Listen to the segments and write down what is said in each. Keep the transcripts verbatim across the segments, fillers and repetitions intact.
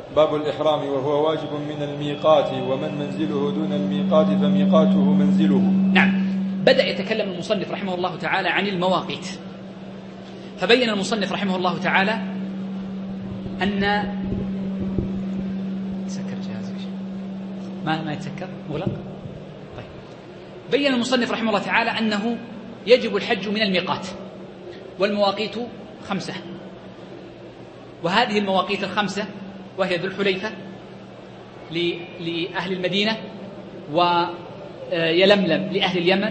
باب الإحرام وهو واجب من الميقات، ومن منزله دون الميقات فميقاته منزله. نعم. بدأ يتكلم المصنف رحمه الله تعالى عن المواقيت، فبين المصنف رحمه الله تعالى أن تسكر جهازك ما ما يتسكر مغلق. طيب. بين المصنف رحمه الله تعالى أنه يجب الحج من الميقات، والمواقيت خمسة، وهذه المواقيت الخمسة وهي ذو الحليفة لأهل المدينة، ويلملم لأهل اليمن،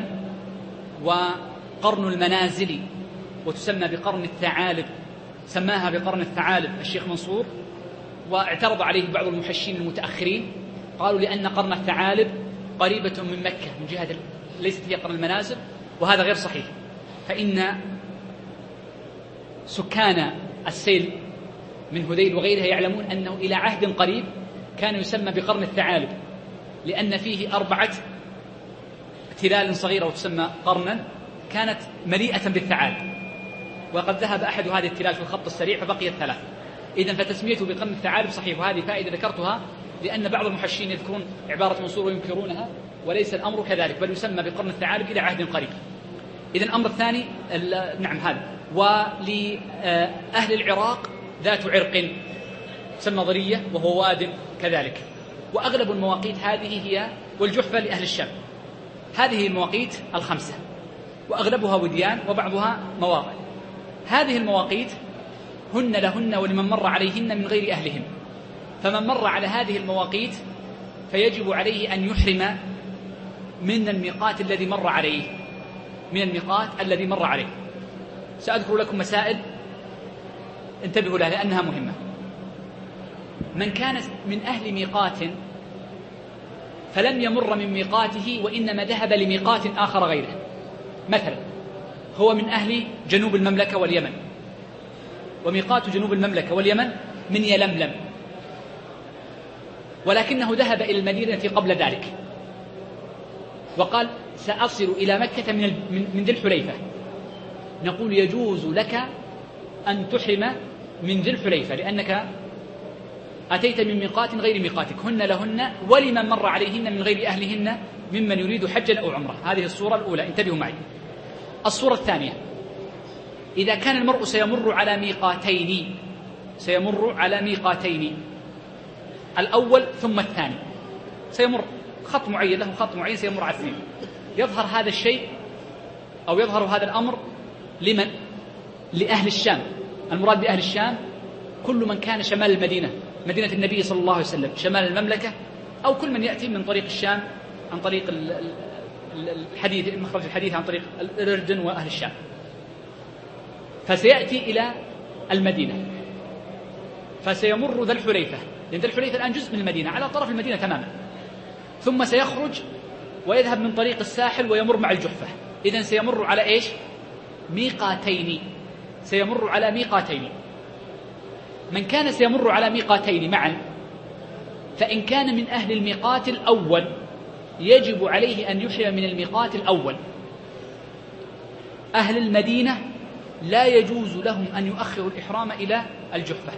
وقرن المنازل وتسمى بقرن الثعالب، سماها بقرن الثعالب الشيخ منصور، واعترض عليه بعض المحشين المتأخرين، قالوا لأن قرن الثعالب قريبة من مكة من جهة ليست هي قرن المنازل، وهذا غير صحيح، فإن سكان السيل من هذيل وغيرها يعلمون أنه إلى عهد قريب كان يسمى بقرن الثعالب، لأن فيه أربعة تلال صغيرة وتسمى قرنا كانت مليئة بالثعالب، وقد ذهب أحد هذه التلال في الخط السريع فبقيت ثلاث. إذن فتسميته بقرن الثعالب صحيح، وهذه فائدة ذكرتها لأن بعض المحشين يذكرون عبارة منصور وينكرونها، وليس الأمر كذلك، بل يسمى بقرن الثعالب إلى عهد قريب. إذن الأمر الثاني نعم هذا. ولأهل العراق ذات عرق تسمى ضرية وهو واد كذلك. وأغلب المواقيت هذه هي، والجحفة لأهل الشام. هذه المواقيت الخمسة وأغلبها وديان وبعضها مواقع. هذه المواقيت هن لهن ولمن مر عليهن من غير أهلهن، فمن مر على هذه المواقيت فيجب عليه أن يحرم من الميقات الذي مر عليه من الميقات الذي مر عليه. سأذكر لكم مسائل انتبهوا لها لأنها مهمة. من كان من أهل ميقات فلم يمر من ميقاته وإنما ذهب لميقات آخر غيره، مثلا هو من أهل جنوب المملكة واليمن، وميقات جنوب المملكة واليمن من يلملم، ولكنه ذهب إلى المدينة قبل ذلك وقال سأصل إلى مكة من من ذي الحليفة، نقول يجوز لك أن تحرم من ذي الحليفة لأنك أتيت من ميقات غير ميقاتك، هن لهن ولمن مر عليهن من غير أهلهن ممن يريد حجا أو عمرة. هذه الصورة الأولى، انتبهوا معي. الصورة الثانية، إذا كان المرء سيمر على ميقاتين سيمر على ميقاتين الأول ثم الثاني، سيمر خط معين له خط معين سيمر على الاثنين، يظهر هذا الشيء أو يظهر هذا الأمر لمن؟ لأهل الشام. المراد بأهل الشام كل من كان شمال المدينة، مدينة النبي صلى الله عليه وسلم، شمال المملكة، أو كل من يأتي من طريق الشام عن طريق الحديث مخرج الحديث عن طريق الأردن وأهل الشام، فسيأتي إلى المدينة فسيمر ذا الحليفة، لأن ذا الحليفة الآن جزء من المدينة على طرف المدينة تماما، ثم سيخرج ويذهب من طريق الساحل ويمر مع الجحفة. إذن سيمر على إيش؟ ميقاتين، سيمر على ميقاتين. من كان سيمر على ميقاتين معا فإن كان من أهل الميقات الأول يجب عليه أن يحرم من الميقات الأول. أهل المدينة لا يجوز لهم أن يؤخروا الإحرام إلى الجحفة.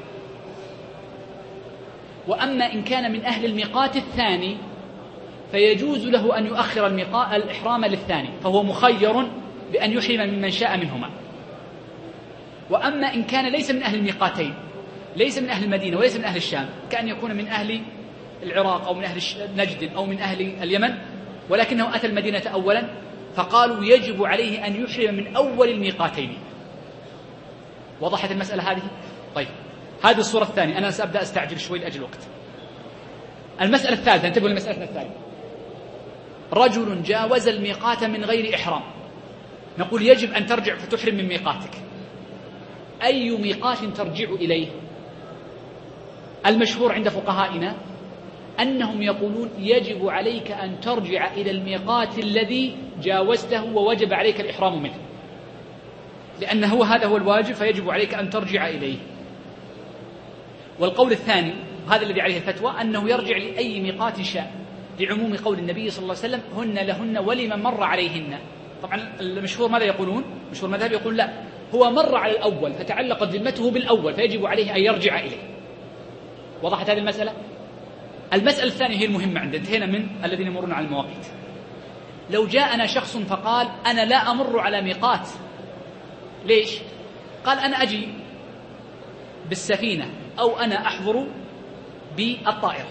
وأما إن كان من أهل الميقات الثاني فيجوز له أن يؤخر الإحرام للثاني، فهو مخير بأن يحرم ممن شاء منهما. وأما إن كان ليس من أهل الميقاتين، ليس من أهل المدينة وليس من أهل الشام، كأن يكون من أهل العراق أو من أهل نجد أو من أهل اليمن، ولكنه أتى المدينة أولا، فقالوا يجب عليه أن يحرم من أول الميقاتين. وضحت المسألة هذه؟ طيب، هذه الصورة الثانية. أنا سأبدأ أستعجل شوي لأجل الوقت. المسألة الثالثة، انتبهوا للمسألة الثالثة. رجل جاوز الميقات من غير إحرام، نقول يجب أن ترجع فتحرم من ميقاتك. أي ميقات ترجع إليه؟ المشهور عند فقهائنا أنهم يقولون يجب عليك أن ترجع إلى الميقات الذي جاوزته ووجب عليك الإحرام منه، لأنه هذا هو الواجب، فيجب عليك أن ترجع إليه. والقول الثاني، هذا الذي عليه الفتوى، أنه يرجع لأي ميقات شاء، لعموم قول النبي صلى الله عليه وسلم هن لهن ولمن مر عليهن. طبعا المشهور ماذا يقولون؟ مشهور مذهب يقول لا، هو مر على الأول فتعلقت ذمته بالأول فيجب عليه أن يرجع إليه. وضحت هذه المسألة؟ المسألة الثانية هي المهمة عندنا، انتهينا من الذين يمرون على المواقيت. لو جاءنا شخص فقال أنا لا أمر على ميقات، ليش؟ قال أنا أجي بالسفينة أو أنا أحضر بالطائرة.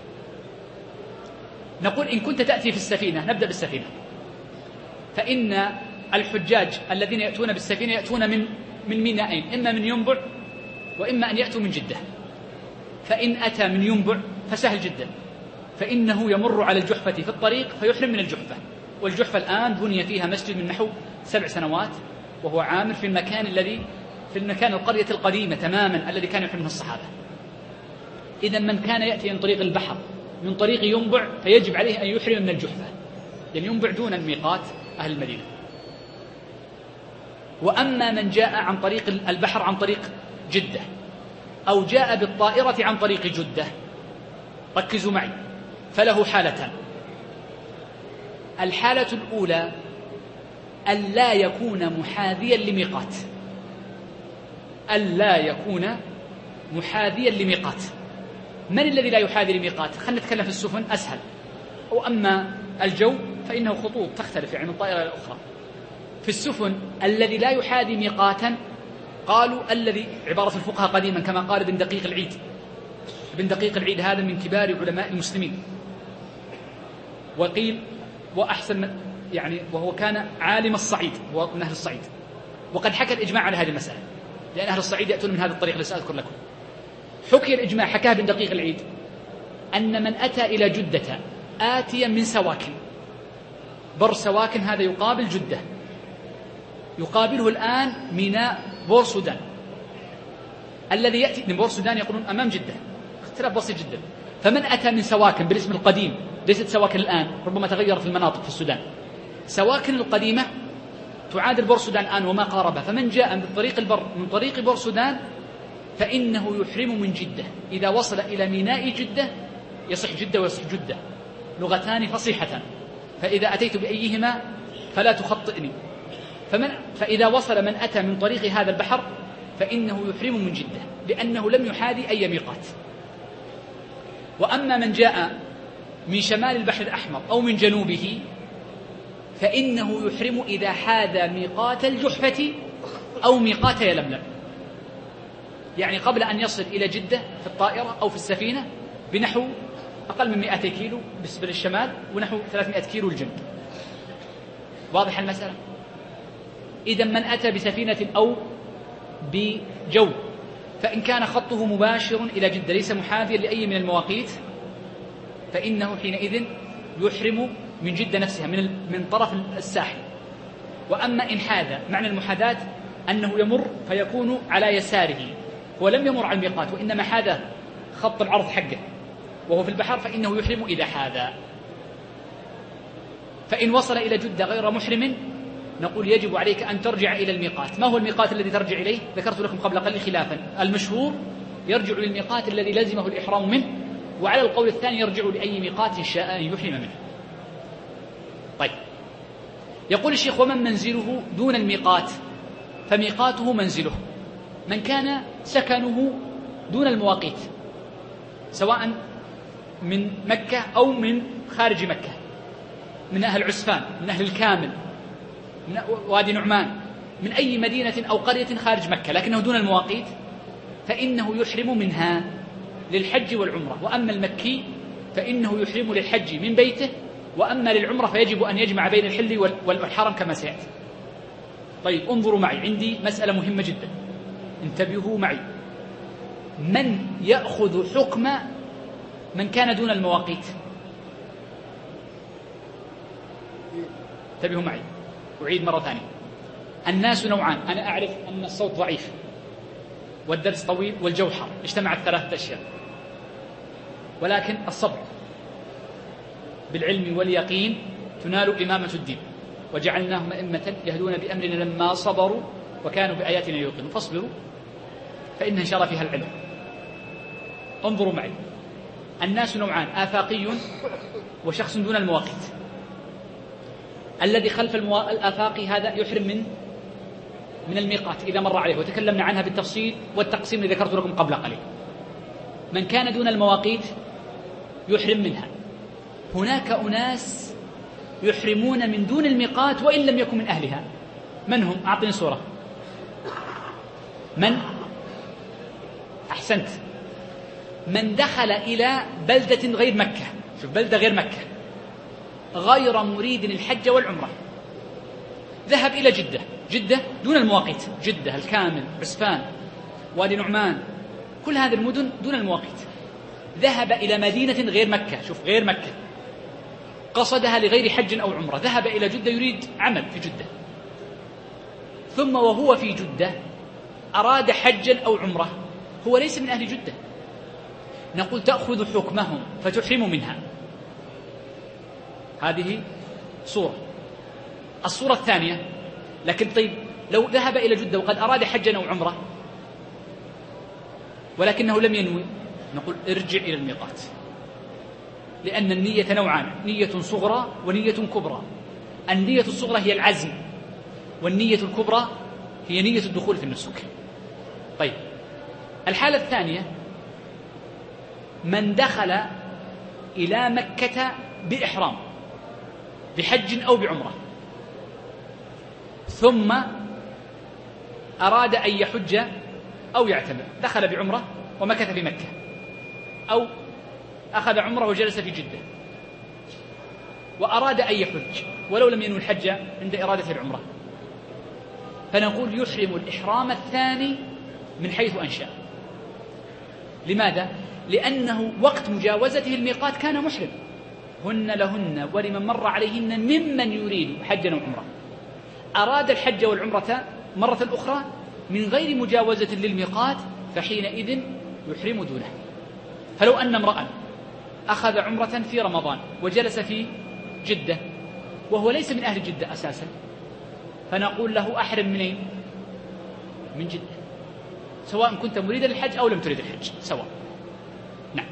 نقول إن كنت تأتي في السفينة، نبدأ بالسفينة، فإن الحجاج الذين يأتون بالسفينة يأتون من من مينائين، إما من ينبع وإما أن يأتوا من جدة. فإن أتى من ينبع فسهل جدا، فإنه يمر على الجحفة في الطريق فيحرم من الجحفة، والجحفة الآن بني فيها مسجد من نحو سبع سنوات، وهو عامر في المكان الذي في المكان القرية القديمة تماما الذي كان يحرم منه الصحابة. إذا من كان يأتي من طريق البحر من طريق ينبع فيجب عليه أن يحرم من الجحفة، يعني ينبع دون الميقات أهل المدينة. وأما من جاء عن طريق البحر عن طريق جدة، أو جاء بالطائرة عن طريق جدة، ركزوا معي، فله حالتان. الحالة الأولى ألا يكون محاذيا لميقات، ألا يكون محاذيا لميقات. من الذي لا يحاذي لميقات؟ خلينا نتكلم في السفن أسهل. وأما الجو فإنه خطوط تختلف يعني من طائرة إلى أخرى. في السفن الذي لا يحاذي ميقاتا قالوا الذي عبارة الفقهاء قديما كما قال ابن دقيق العيد. ابن دقيق العيد هذا من كبار علماء المسلمين، وقيل وأحسن من يعني وهو كان عالم الصعيد، هو من أهل الصعيد، وقد حكى الإجماع على هذه المسألة، لأن أهل الصعيد يأتون من هذا الطريق الذي سأذكر لكم. حكي الإجماع حكاه ابن دقيق العيد أن من أتى إلى جدة آتيا من سواكن، بر سواكن هذا يقابل جدة، يقابله الآن ميناء بور سودان، الذي يأتي من بور سودان يقولون أمام جدة، اختلاف بسيط جدا. فمن أتى من سواكن بالاسم القديم، ليست سواكن الآن، ربما تغيرت المناطق في السودان، سواكن القديمة تعادل بور سودان الآن وما قاربها. فمن جاء من طريق البر من طريق بور سودان فإنه يحرم من جدة. إذا وصل إلى ميناء جدة يصح جدة ويصح جدة، لغتان فصيحتان، فإذا أتيت بأيهما فلا تخطئني. فمن فإذا وصل من أتى من طريق هذا البحر فإنه يحرم من جدة، لأنه لم يحاذي أي ميقات. وأما من جاء من شمال البحر الأحمر أو من جنوبه فإنه يحرم إذا حاذى ميقات الجحفة أو ميقات يلملم، يعني قبل أن يصل إلى جدة في الطائرة أو في السفينة بنحو أقل من مئتي كيلو بالنسبة للشمال، ونحو ثلاثمائة كيلو الجنوب. واضح المسألة؟ إذا من أتى بسفينة أو بجو فإن كان خطه مباشر إلى جدة ليس محاذيا لأي من المواقيت فإنه حينئذ يحرم من جدة نفسها من من طرف الساحل. وأما إن حاذى، معنى المحاذاة أنه يمر فيكون على يساره، هو لم يمر على الميقات وإنما حاذى خط العرض حقه وهو في البحر، فإنه يحرم إذا حاذى. فإن وصل إلى جدة غير محرم نقول يجب عليك أن ترجع إلى الميقات. ما هو الميقات الذي ترجع إليه؟ ذكرت لكم قبل قليل خلافا، المشهور يرجع للميقات الذي لزمه الإحرام منه، وعلى القول الثاني يرجع لأي ميقات شاء أن يحرم منه. طيب، يقول الشيخ ومن منزله دون الميقات فميقاته منزله. من كان سكنه دون المواقيت سواء من مكة أو من خارج مكة، من أهل عسفان، من أهل الكامل، من وادي نعمان، من أي مدينة أو قرية خارج مكة لكنه دون المواقيت فإنه يحرم منها للحج والعمرة. وأما المكي فإنه يحرم للحج من بيته، وأما للعمرة فيجب أن يجمع بين الحل والحرم كما سيأتي. طيب انظروا معي، عندي مسألة مهمة جدا، انتبهوا معي. من يأخذ حكم من كان دون المواقيت؟ انتبهوا معي، أعيد مرة ثانية. الناس نوعان، أنا أعرف أن الصوت ضعيف والدرس طويل والجو حار، اجتمعت ثلاثة أشياء، ولكن الصبر بالعلم واليقين تنال إمامة الدين، وجعلناهم أئمة يهدون بأمرنا لما صبروا وكانوا بآياتنا يوقنون. فاصبروا فإن إن شاء الله فيها العلم. انظروا معي، الناس نوعان، آفاقي وشخص دون المواقيت. الذي خلف الموا... الآفاقي هذا يحرم من من الميقات إذا مر عليه، وتكلمنا عنها بالتفصيل والتقسيم الذي ذكرت لكم قبل قليل. من كان دون المواقيت يحرم منها. هناك أناس يحرمون من دون الميقات وإن لم يكن من أهلها. من هم؟ أعطني صورة. من؟ أحسنت، من دخل إلى بلدة غير مكة، شوف بلدة غير مكة، غير مريد الحج والعمرة، ذهب إلى جدة، جدة دون المواقيت، جدة الكامل، عسفان، وادي نعمان، كل هذه المدن دون المواقيت. ذهب إلى مدينة غير مكة، شوف غير مكة، قصدها لغير حج أو عمرة، ذهب إلى جدة يريد عمل في جدة، ثم وهو في جدة أراد حجا أو عمرة، هو ليس من أهل جدة، نقول تأخذ حكمهم فتحرم منها. هذه صورة. الصورة الثانية، لكن طيب لو ذهب إلى جدة وقد أراد حجا أو عمرة ولكنه لم ينوي، نقول ارجع إلى الميقات، لأن النية نوعان، نية صغرى ونية كبرى. النية الصغرى هي العزم، والنية الكبرى هي نية الدخول في النسك. طيب الحالة الثانية، من دخل إلى مكة بإحرام بحج أو بعمرة ثم أراد أن يحج أو يعتمر، دخل بعمرة ومكث في مكة، أو أخذ عمرة وجلس في جدة وأراد أن يحج ولو لم ينوي الحج عند إرادة العمرة، فنقول يحرم الإحرام الثاني من حيث أنشأ. لماذا؟ لأنه وقت مجاوزته الميقات كان محرم، هن لهن ولمن مر عليهن ممن يريد حجا أو عمرة. أراد الحج والعمرة مرة أخرى من غير مجاوزة للميقات، فحينئذ يحرم دونه. فلو أن امرأ أخذ عمرة في رمضان وجلس في جدة وهو ليس من أهل جدة أساسا، فنقول له أحرم منين؟ من جدة، سواء كنت مريدا للحج أو لم تريد الحج سواء. نعم.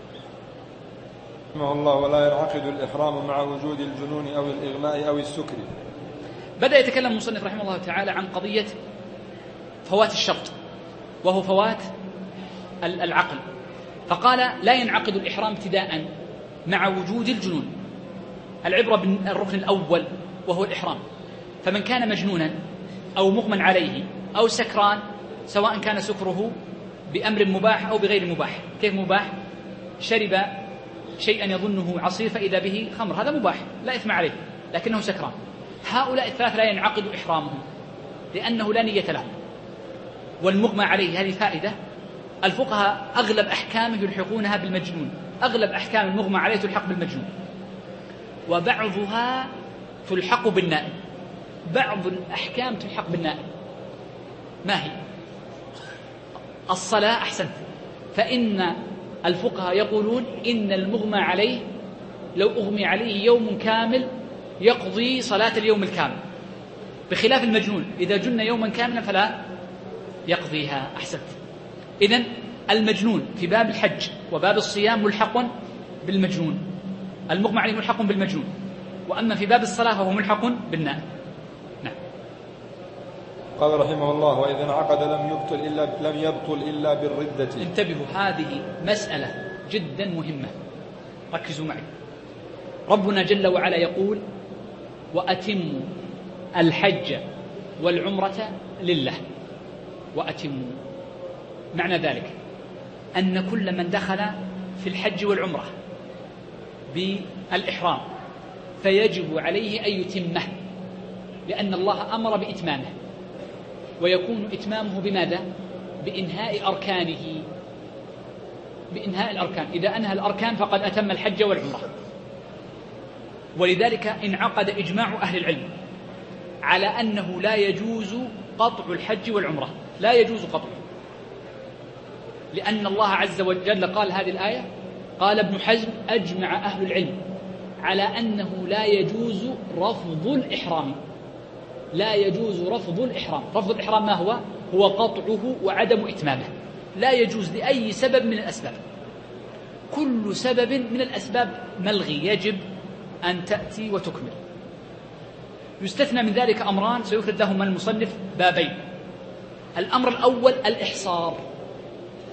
رحمه الله: ولا ينعقد الإحرام مع وجود الجنون أو الإغماء أو السكر. بدأ يتكلم المصنف رحمه الله تعالى عن قضية فوات الشرط، وهو فوات العقل، فقال لا ينعقد الإحرام ابتداء مع وجود الجنون. العبرة بالركن الأول وهو الإحرام، فمن كان مجنونا أو مغمى عليه أو سكران، سواء كان سكره بأمر مباح أو بغير مباح. كيف مباح؟ شرب شيئا يظنه عصير فإذا به خمر، هذا مباح لا إثم عليه، لكنه سكران. هؤلاء الثلاث لا ينعقد إحرامهم لأنه لا نية له. والمغمى عليه، هذه فائدة، الفقهاء أغلب أحكامه يلحقونها بالمجنون، أغلب أحكام المغمى عليه تلحق بالمجنون، وبعضها تلحق بالنائم. بعض الأحكام تلحق بالنائم، ما هي؟ الصلاة. أحسنت. فإن الفقهاء يقولون إن المغمى عليه لو أغمي عليه يوم كامل يقضي صلاة اليوم الكامل، بخلاف المجنون إذا جن يوما كاملا فلا يقضيها. أحسنت. إذن المجنون في باب الحج وباب الصيام ملحق بالمجنون، المغمى عليه ملحق بالمجنون، وأما في باب الصلاة فهو ملحق بالنائم. نعم. قال رحمه الله: وإذا انعقد لم يبطل إلا لم يبطل إلا بالردة. انتبهوا، هذه مسألة جدا مهمة، ركزوا معي. ربنا جل وعلا يقول: وأتموا الحج والعمرة لله. وأتموا، معنى ذلك أن كل من دخل في الحج والعمرة بالإحرام فيجب عليه أن يتمه، لأن الله أمر بإتمامه، ويكون إتمامه بماذا؟ بإنهاء أركانه، بإنهاء الأركان. إذا أنهى الأركان فقد أتم الحج والعمرة. ولذلك انعقد إجماع أهل العلم على أنه لا يجوز قطع الحج والعمرة، لا يجوز قطعه، لأن الله عز وجل قال هذه الآية، قال ابن حزم: أجمع أهل العلم على أنه لا يجوز رفض الإحرام. لا يجوز رفض الإحرام. رفض الإحرام ما هو؟ هو قطعه وعدم إتمامه، لا يجوز لأي سبب من الأسباب. كل سبب من الأسباب ملغي، يجب أن تأتي وتكمل. يستثنى من ذلك أمران سيفرد لهما المصنف بابين. الأمر الأول الإحصار،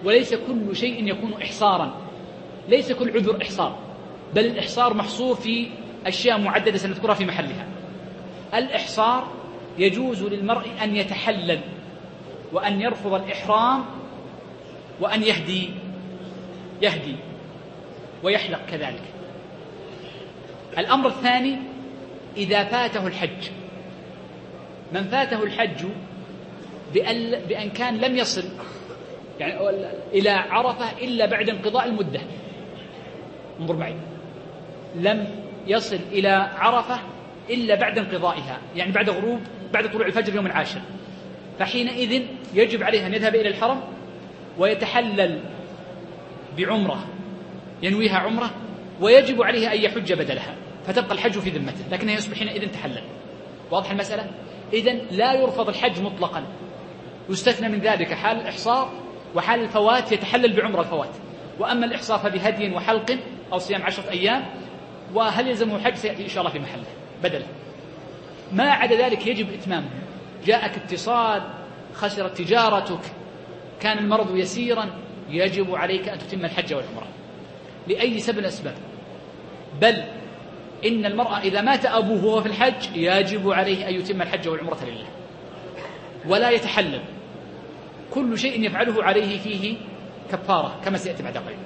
وليس كل شيء يكون إحصارا، ليس كل عذر إحصار، بل الإحصار محصور في أشياء معددة سنذكرها في محلها. الإحصار يجوز للمرء أن يتحلل وأن يرفض الإحرام وأن يهدي يهدي ويحلق كذلك. الأمر الثاني إذا فاته الحج، من فاته الحج بأن, بأن كان لم يصل يعني إلى عرفة إلا بعد انقضاء المدة، انظر معي، لم يصل إلى عرفة إلا بعد انقضائها، يعني بعد غروب بعد طلوع الفجر يوم العاشر، فحينئذ يجب عليه أن يذهب إلى الحرم ويتحلل بعمرة ينويها عمرة، ويجب عليه أن يحج بدلها، فتبقى الحج في ذمته، لكنه يصبح حينئذ تحلل. واضح المسألة؟ إذن لا يرفض الحج مطلقا، يستثنى من ذلك حال الإحصار وحال الفوات يتحلل بعمرة الفوات، وأما الإحصار فبهدي وحلق أو صيام عشرة أيام، وهل يلزمه الحج سيأتي إن شاء الله في محله بدله. ما عدا ذلك يجب إتمامه، جاءك اتصال، خسرت تجارتك، كان المرض يسيرا، يجب عليك أن تتم الحج والعمرة لأي سبب أسباب، بل إن المرأة إذا مات أبوه وهو في الحج يجب عليه أن يتم الحج والعمرة لله ولا يتحلل، كل شيء يفعله عليه فيه كفارة كما سيأتي بعد قليل.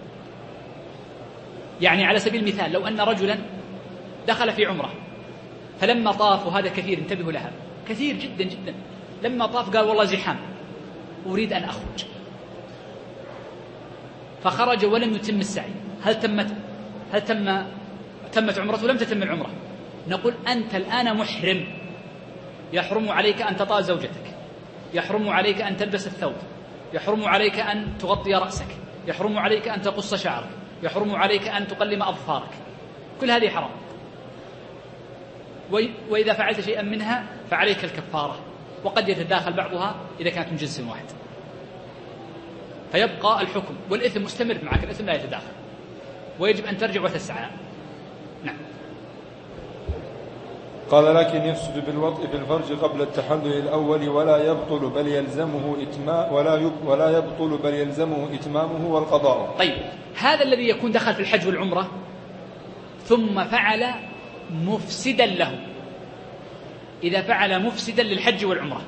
يعني على سبيل المثال لو أن رجلا دخل في عمره فلما طاف، وهذا كثير انتبهوا لها، كثير جدا جدا، لما طاف قال والله زحام أريد أن أخرج، فخرج ولم يتم السعي، هل تمت هل تم تمت عمرته لم تتم العمرة؟ نقول أنت الآن محرم، يحرم عليك أن تطأ زوجتك، يحرم عليك أن تلبس الثوب، يحرم عليك أن تغطي رأسك، يحرم عليك أن تقص شعرك، يحرم عليك أن تقلم أظفارك، كل هذه حرام، وإذا فعلت شيئا منها فعليك الكفارة، وقد يتداخل بعضها إذا كانت من جنس واحد، فيبقى الحكم والإثم مستمر معك، الإثم لا يتداخل، ويجب أن ترجع وتسعى. نعم. قال لكن يفسد بالوطء في الفرج قبل التحلل الأول ولا يبطل بل يلزمه إتمام ولا ولا يبطل بل يلزمه إتمامه والقضاء. طيب، هذا الذي يكون دخل في الحج والعمرة ثم فعل مفسدا له، إذا فعل مفسدا للحج والعمرة،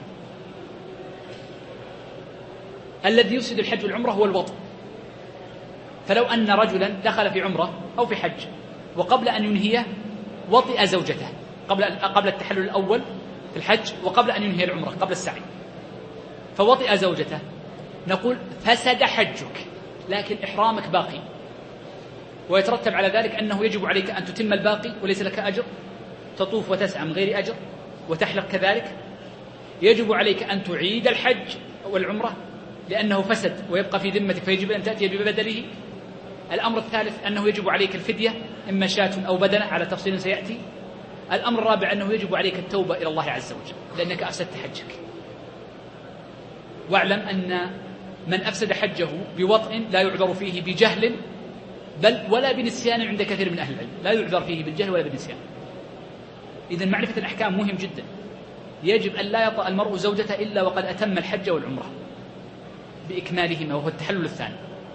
الذي يفسد الحج والعمرة هو الوطء. فلو أن رجلا دخل في عمرة أو في حج وقبل أن ينهيه وطئ زوجته قبل قبل التحلل الأول في الحج وقبل أن ينهي العمرة قبل السعي، فوطئ زوجته، نقول فسد حجك لكن إحرامك باقي، ويترتب على ذلك أنه يجب عليك أن تتم الباقي وليس لك أجر، تطوف وتسعى من غير أجر وتحلق كذلك، يجب عليك أن تعيد الحج والعمرة لأنه فسد ويبقى في ذمتك فيجب أن تأتي ببدله. الأمر الثالث أنه يجب عليك الفدية إما شاة أو بدنة على تفصيل سيأتي. الأمر الرابع أنه يجب عليك التوبة إلى الله عز وجل لأنك أفسدت حجك. واعلم أن من أفسد حجه بوطء لا يعذر فيه بجهل بل ولا بنسيان عند كثير من أهل العلم، لا يعذر فيه بالجهل ولا بالنسيان. إذن معرفة الأحكام مهم جدا، يجب أن لا يطأ المرء زوجته إلا وقد أتم الحج والعمرة بإكمالهما وهو التحلل الثاني.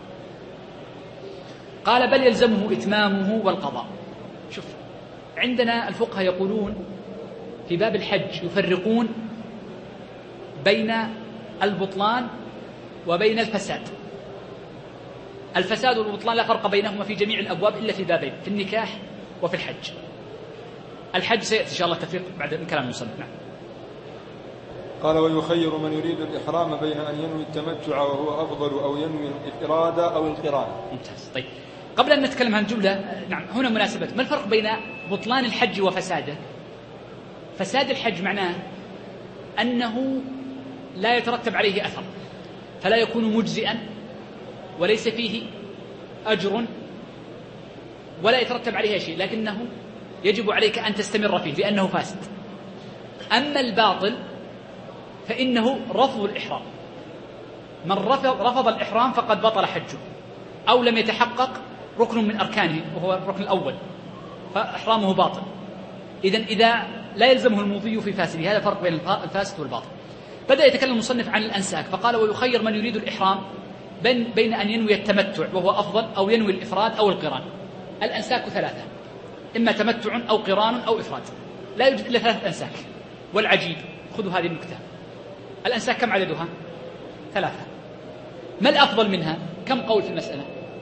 قال بل يلزمه إتمامه والقضاء. شوف، عندنا الفقهاء يقولون في باب الحج يفرقون بين البطلان وبين الفساد. الفساد والبطلان لا فرق بينهما في جميع الأبواب إلا في بابين، في النكاح وفي الحج. الحج سيأتي إن شاء الله التفريق بعد من كلام المصنف. نعم. قال ويخير من يريد الإحرام بين أن ينوي التمتع وهو أفضل أو ينوي الإفراد أو القران. ممتاز. طيب، قبل أن نتكلم عن الجملة، نعم هنا مناسبة، ما الفرق بين بطلان الحج وفساده؟ فساد الحج معناه أنه لا يترتب عليه أثر، فلا يكون مجزئا وليس فيه أجر ولا يترتب عليه شيء، لكنه يجب عليك أن تستمر فيه لأنه فاسد. أما الباطل فإنه رفض الإحرام، من رفض, رفض الإحرام فقد بطل حجه أو لم يتحقق ركن من أركانه وهو الركن الأول فإحرامه باطل. إذن إذا لا يلزمه المضي في فاسده، هذا الفرق بين الفاسد والباطل. بدأ يتكلم المصنف عن الأنساك فقال ويخير من يريد الإحرام بين, بين أن ينوي التمتع وهو أفضل أو ينوي الإفراد أو القران. الأنساك ثلاثة، إما تمتع أو قران أو إفراد، لا يوجد إلا ثلاثة أنساك. والعجيب، خذوا هذه النكتة، الأنساك كم عددها؟ ثلاثة. ما الأفضل منها؟ كم قول في المسألة؟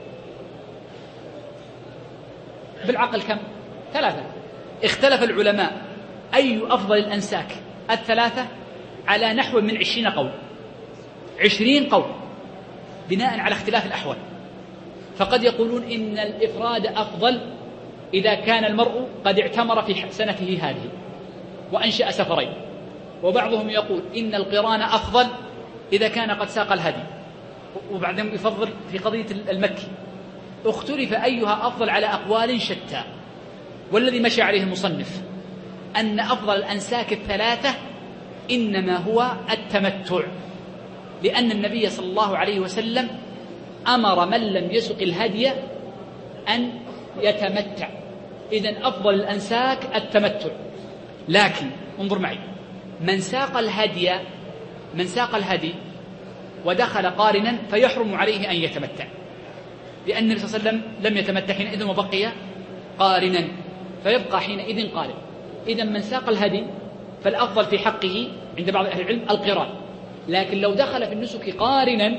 بالعقل كم؟ ثلاثة. اختلف العلماء أي أفضل الأنساك الثلاثة على نحو من عشرين قول، عشرين قول بناء على اختلاف الأحوال. فقد يقولون إن الإفراد أفضل إذا كان المرء قد اعتمر في سنته هذه وأنشأ سفرين، وبعضهم يقول إن القران أفضل إذا كان قد ساق الهدي، وبعدين يفضل في قضية المكي. اختلف أيها أفضل على أقوال شتى، والذي مشى عليه المصنف أن أفضل الأنساك الثلاثة إنما هو التمتع، لأن النبي صلى الله عليه وسلم أمر من لم يسق الهدي أن يتمتع. إذن أفضل الأنساك التمتع. لكن انظر معي، من ساق الهدي من ساق الهدي ودخل قارنا فيحرم عليه أن يتمتع، لأن النبي صلى الله عليه وسلم لم يتمتع حينئذ وبقي قارنا، فيبقى حينئذ قارن. إذن من ساق الهدي فالأفضل في حقه عند بعض أهل العلم القران، لكن لو دخل في النسك قارنا،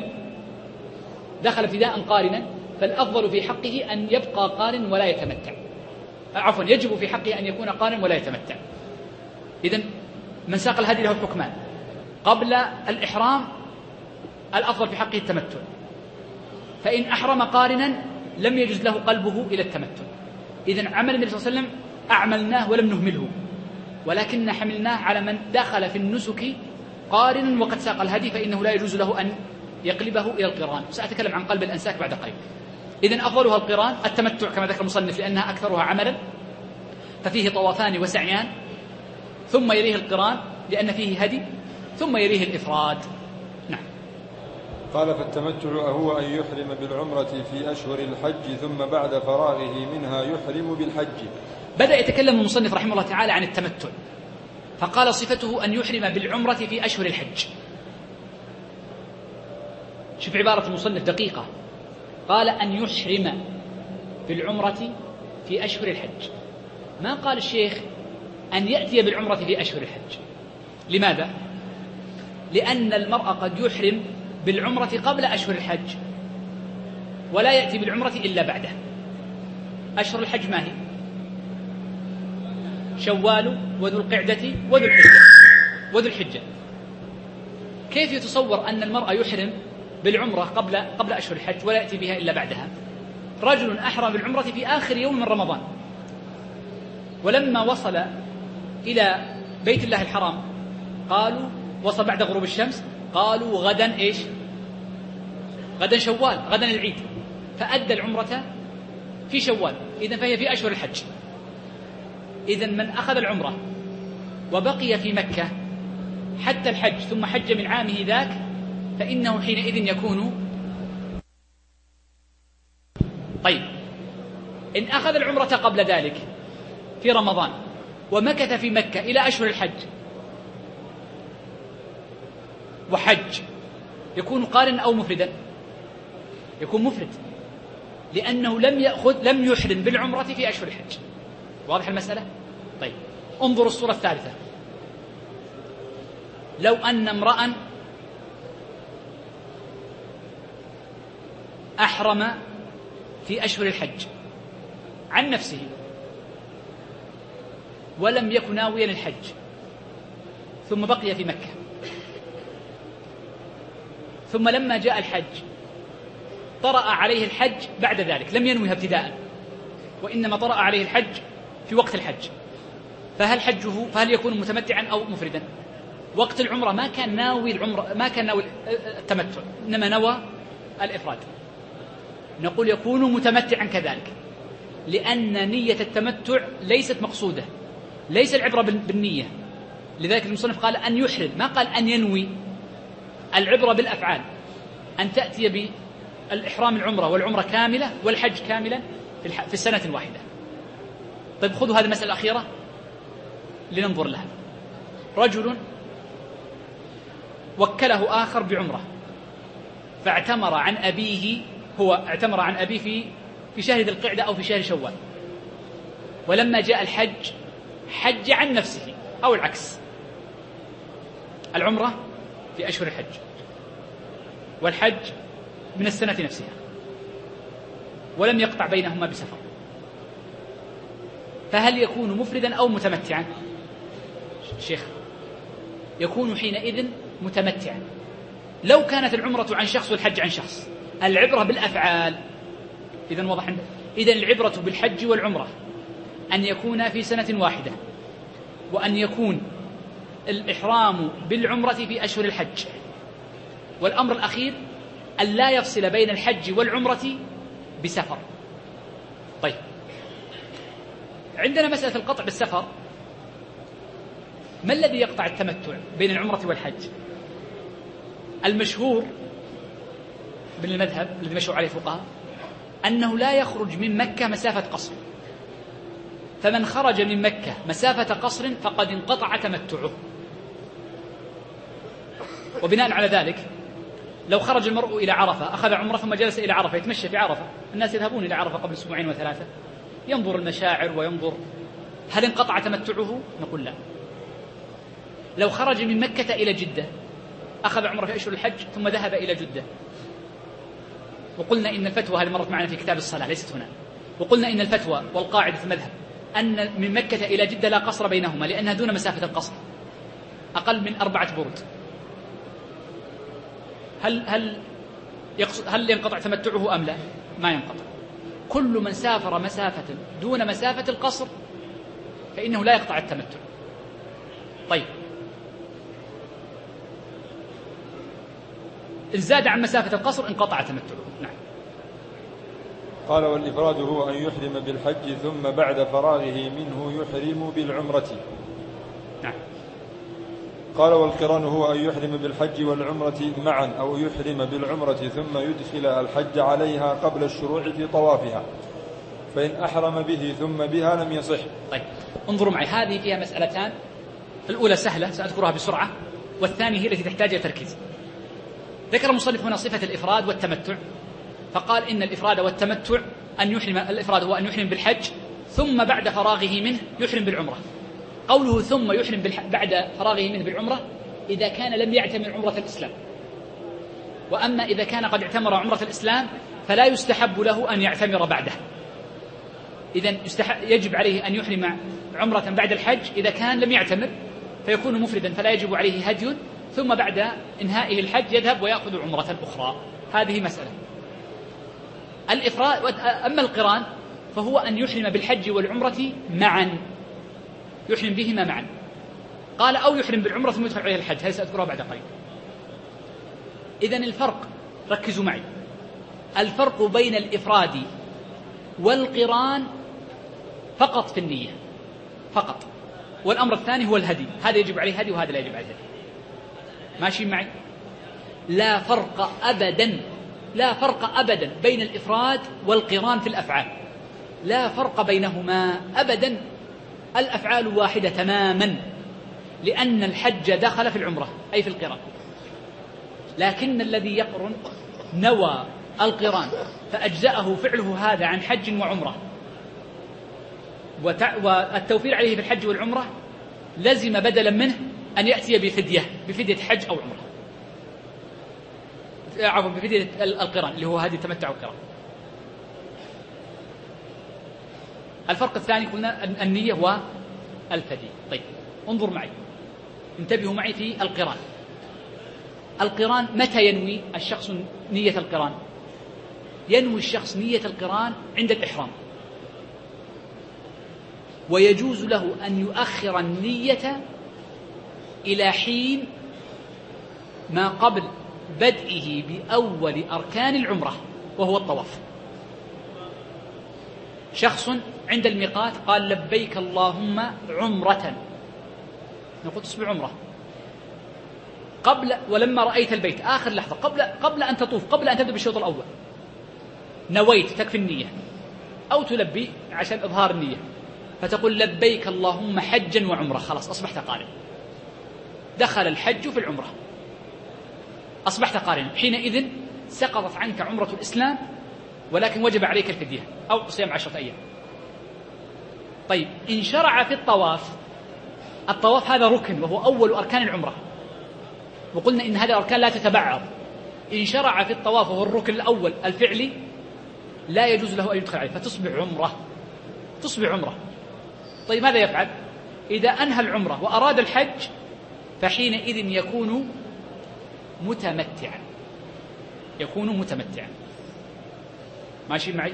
دخل ابتداء قارنا، فالأفضل في حقه أن يبقى قارن ولا يتمتع. عفوا، يجب في حقه أن يكون قارن ولا يتمتع. إذن من ساق الهدي له حكمان: قبل الإحرام الأفضل في حقه التمتع، فإن أحرم قارنا لم يجوز له قلبه إلى التمتع. إذن عمل النبي صلى الله عليه وسلم أعملناه ولم نهمله، ولكن حملناه على من دخل في النسك قارن وقد ساق الهدي، فإنه لا يجوز له أن يقلبه إلى القران. سأتكلم عن قلب الأنساك بعد قليل. إذن أفضلها القران، التمتع كما ذكر المصنف لأنها أكثرها عملا، ففيه طوافان وسعيان، ثم يليه القران لأن فيه هدي، ثم يليه الإفراد. نعم. قال: فالتمتع هو أن يحرم بالعمرة في أشهر الحج ثم بعد فراغه منها يحرم بالحج. بدأ يتكلم المصنف رحمه الله تعالى عن التمتع، فقال: صفته أن يحرم بالعمرة في أشهر الحج. شوف عبارة المصنف دقيقة، قال أن يحرم بالعمرة في أشهر الحج، ما قال الشيخ أن يأتي بالعمرة في أشهر الحج. لماذا؟ لأن المرء قد يحرم بالعمرة قبل أشهر الحج ولا يأتي بالعمرة إلا بعده. أشهر الحج ما هي؟ شوال وذو القعدة وذو الحجة وذو الحجة. كيف يتصور أن المرء يحرم بالعمرة قبل قبل أشهر الحج ولا يأتي بها إلا بعدها؟ رجل أحرم بالعمرة في آخر يوم من رمضان، ولما وصل إلى بيت الله الحرام قالوا، وصل بعد غروب الشمس، قالوا غدا إيش؟ غدا شوال، غدا العيد، فأدى العمرة في شوال. إذن فهي في أشهر الحج. إذن من أخذ العمرة وبقي في مكة حتى الحج ثم حج من عامه ذاك، فإنه حينئذ يكون طيب. إن أخذ العمرة قبل ذلك في رمضان ومكث في مكة إلى أشهر الحج وحج، يكون قارن أو مفردا؟ يكون مفرد، لأنه لم يأخذ لم يحرم بالعمرة في أشهر الحج. واضح المسألة؟ طيب، انظروا الصورة الثالثة. لو أن امرأ أحرم في أشهر الحج عن نفسه ولم يكن ناويا للحج، ثم بقي في مكة، ثم لما جاء الحج طرأ عليه الحج بعد ذلك، لم ينويها ابتداء، وإنما طرأ عليه الحج في وقت الحج، فهل حجه فهل يكون متمتعا أو مفردا؟ وقت العمرة ما كان ناوي العمرة، ما كان ناوي التمتع، إنما نوى الإفراد. نقول يكون متمتعا كذلك، لأن نية التمتع ليست مقصودة، ليس العبرة بالنية. لذلك المصنف قال أن يحرم، ما قال أن ينوي. العبرة بالأفعال، أن تأتي بالإحرام العمرة والعمرة كاملة والحج كاملا في السنة الواحدة. طيب، خذوا هذه المسألة الأخيرة لننظر لها. رجل وكله آخر بعمرة، فاعتمر عن أبيه، هو اعتمر عن أبيه في في شهر ذي القعدة أو في شهر شوال، ولما جاء الحج حج عن نفسه، أو العكس، العمرة في أشهر الحج والحج من السنة نفسها، ولم يقطع بينهما بسفر، فهل يكون مفردا أو متمتعا؟ شيخ، يكون حينئذ متمتعا. لو كانت العمرة عن شخص والحج عن شخص، العبرة بالأفعال. إذن واضح عندك؟ إذن العبرة بالحج والعمرة أن يكون في سنة واحدة، وأن يكون الإحرام بالعمرة في أشهر الحج. والأمر الأخير أن لا يفصل بين الحج والعمرة بسفر. طيب، عندنا مسألة القطع بالسفر. ما الذي يقطع التمتع بين العمرة والحج؟ المشهور من المذهب الذي مشوا عليه الفقهاء أنه لا يخرج من مكة مسافة قصر، فمن خرج من مكة مسافة قصر فقد انقطع تمتعه. وبناء على ذلك لو خرج المرء إلى عرفة، أخذ عمرة ثم جلس إلى عرفة يتمشى في عرفة، الناس يذهبون إلى عرفة قبل أسبوعين وثلاثة، ينظر المشاعر وينظر، هل انقطع تمتعه؟ نقول لا. لو خرج من مكة إلى جدة، أخذ عمرة في أشهر الحج ثم ذهب إلى جدة، وقلنا إن الفتوى هذه مرت معنا في كتاب الصلاة ليست هنا، وقلنا إن الفتوى والقاعدة في المذهب أن من مكة إلى جدة لا قصر بينهما لأنها دون مسافة القصر، أقل من أربعة برد. هل هل هل ينقطع تمتعه أم لا؟ ما ينقطع. كل من سافر مسافة دون مسافة القصر فإنه لا يقطع التمتع. طيب، إن زاد عن مسافة القصر انقطع تمتعه. نعم. قال: والإفراد هو أن يحرم بالحج ثم بعد فراغه منه يحرم بالعمرة. نعم. قال: والقران هو أن يحرم بالحج والعمرة معا، أو يحرم بالعمرة ثم يدخل الحج عليها قبل الشروع في طوافها، فإن أحرم به ثم بها لم يصح. طيب، انظروا معي، هذه فيها مسألتان. الأولى سهلة سأذكرها بسرعة، والثانية هي التي تحتاج إلى تركيز. ذكر المصنف هنا صفة الإفراد والتمتع، فقال إن الإفراد والتمتع أن يحرم، الإفراد هو أن يحرم بالحج ثم بعد فراغه منه يحرم بالعمرة. قوله ثم يحرم بعد فراغه منه بالعمرة إذا كان لم يعتمر عمرة الإسلام، وأما إذا كان قد اعتمر عمرة الإسلام فلا يستحب له أن يعتمر بعده. إذن يجب عليه أن يحرم عمرة بعد الحج إذا كان لم يعتمر، فيكون مفردا فلا يجب عليه هدي، ثم بعد إنهائه الحج يذهب ويأخذ عمرة أخرى. هذه مسألة الإفراد. أما القران فهو أن يحرم بالحج والعمرة معا، يحرم بهما معا. قال: أو يحرم بالعمرة ثم يدخل عليها الحج، هذه سأذكرها بعد قليل. إذن الفرق، ركزوا معي، الفرق بين الإفراد والقران فقط في النية فقط، والأمر الثاني هو الهدي، هذا يجب عليه هدي وهذا لا يجب عليه هدي. ماشي معي؟ لا فرق أبدا، لا فرق أبدا بين الإفراد والقران في الأفعال، لا فرق بينهما أبدا، الأفعال واحدة تماما، لأن الحج دخل في العمرة أي في القران، لكن الذي يقرن نوى القران فأجزأه فعله هذا عن حج وعمرة، والتوفير عليه في الحج والعمرة لزم بدلا منه أن يأتي بفدية بفدية حج أو عمرة، عفوا بفدية القران اللي هو هذه تمتع القران. الفرق الثاني قلنا النية والفدية. طيب، انظر معي، انتبهوا معي في القران. القران متى ينوي الشخص نية القران؟ ينوي الشخص نية القران عند الإحرام، ويجوز له أن يؤخر النية إلى حين ما قبل بدئه بأول أركان العمرة وهو الطواف. شخص عند الميقات قال: لبيك اللهم عمرة، نقول تصبح عمرة قبل، ولما رأيت البيت آخر لحظة قبل قبل أن تطوف، قبل أن تبدأ بالشوط الأول، نويت، تكفي النية، أو تلبي عشان إظهار النية، فتقول: لبيك اللهم حجا وعمرة، خلاص أصبحت قارن، دخل الحج في العمرة، أصبحت قارن. حينئذ سقطت عنك عمرة الإسلام ولكن وجب عليك الفدية أو صيام عشرة أيام. طيب إن شرع في الطواف، الطواف هذا ركن وهو أول أركان العمرة، وقلنا إن هذه الأركان لا تتبعض. إن شرع في الطواف وهو الركن الأول الفعلي لا يجوز له أن يدخل عليه، فتصبح عمرة، تصبح عمرة. طيب ماذا يفعل؟ إذا أنهى العمرة وأراد الحج فحينئذ يكون متمتعا، يكون متمتعا. ماشي معي؟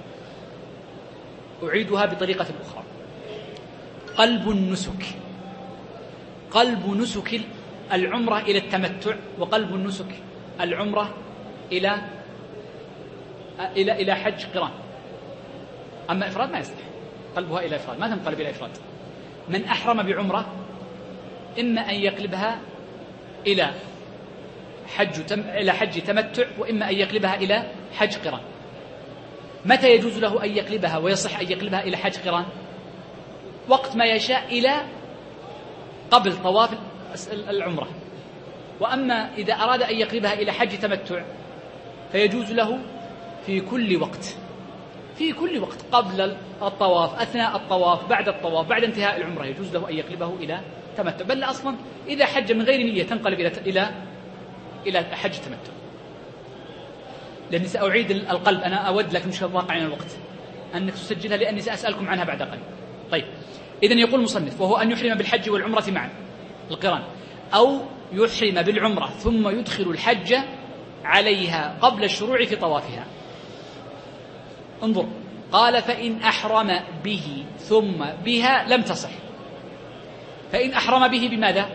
أعيدها بطريقة أخرى. قلب النسك، قلب نسك العمرة إلى التمتع، وقلب النسك العمرة إلى إلى إلى حج قران. أما إفراد ما يصلح، قلبها إلى إفراد، ما تنقلب إلى إفراد. من أحرم بعمرة إما أن يقلبها إلى حج تم إلى حج تمتع، وإما أن يقلبها إلى حج قران. متى يجوز له أن يقلبها ويصح أن يقلبها إلى حج قران؟ وقت ما يشاء إلى قبل طواف العمرة. وأما إذا أراد أن يقلبها إلى حج تمتع فيجوز له في كل وقت، في كل وقت، قبل الطواف، أثناء الطواف، بعد الطواف، بعد انتهاء العمرة، يجوز له أن يقلبه إلى تمتع. بل أصلا إذا حج من غير نية تنقلب إلى إلى إلى حج تمتع. لأني سأعيد القلب، أنا أود لكن مش واقع الوقت أنك تسجلها لأني سأسألكم عنها بعد قليل. طيب إذن يقول المصنف: وهو أن يحرم بالحج والعمرة معا، القران، أو يحرم بالعمرة ثم يدخل الحج عليها قبل الشروع في طوافها. انظر، قال: فإن أحرم به ثم بها لم تصح. فإن أحرم به بماذا؟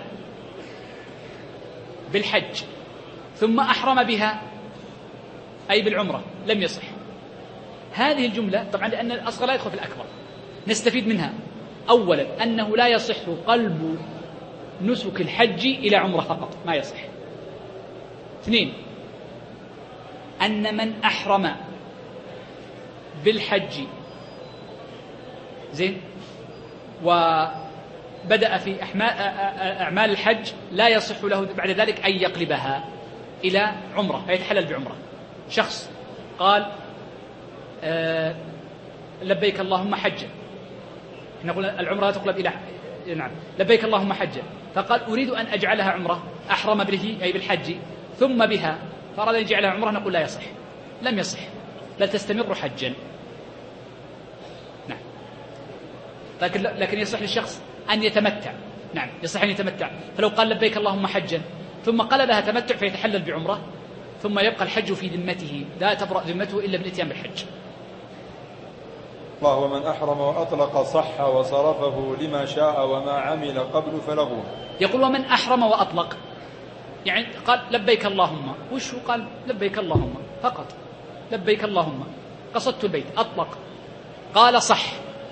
بالحج، ثم أحرم بها أي بالعمرة، لم يصح. هذه الجملة طبعا لأن الأصغر لا يدخل في الأكبر، نستفيد منها أولا أنه لا يصح قلب نسك الحج إلى عمرة فقط، ما يصح. اثنين، أن من أحرم بالحج زين وبدأ في أعمال الحج لا يصح له بعد ذلك أن يقلبها إلى عمرة فيتحلل بعمرة. شخص قال آه لبيك اللهم حجا، نقول العمرة لا تقلب إلى نعم لبيك اللهم حجا، فقال أريد أن أجعلها عمرة، أحرم به أي بالحج ثم بها فأراد أن يجعلها عمرة، نقول لا يصح، لم يصح، بل تستمر حجا. نعم، لكن لكن يصح للشخص أن يتمتع. نعم يصح أن يتمتع، فلو قال لبيك اللهم حجا ثم قلبها تمتع فيتحلل بعمرة، ثم يبقى الحج في ذمته، لا تبرأ ذمته إلا بالإتيان بالحج. الله: ومن أحرم وأطلق صح وصرفه لما شاء وما عمل قبل فله. يقول: ومن أحرم وأطلق، يعني قال لبيك اللهم، وش قال؟ لبيك اللهم فقط، لبيك اللهم، قصدت البيت، أطلق، قال صح،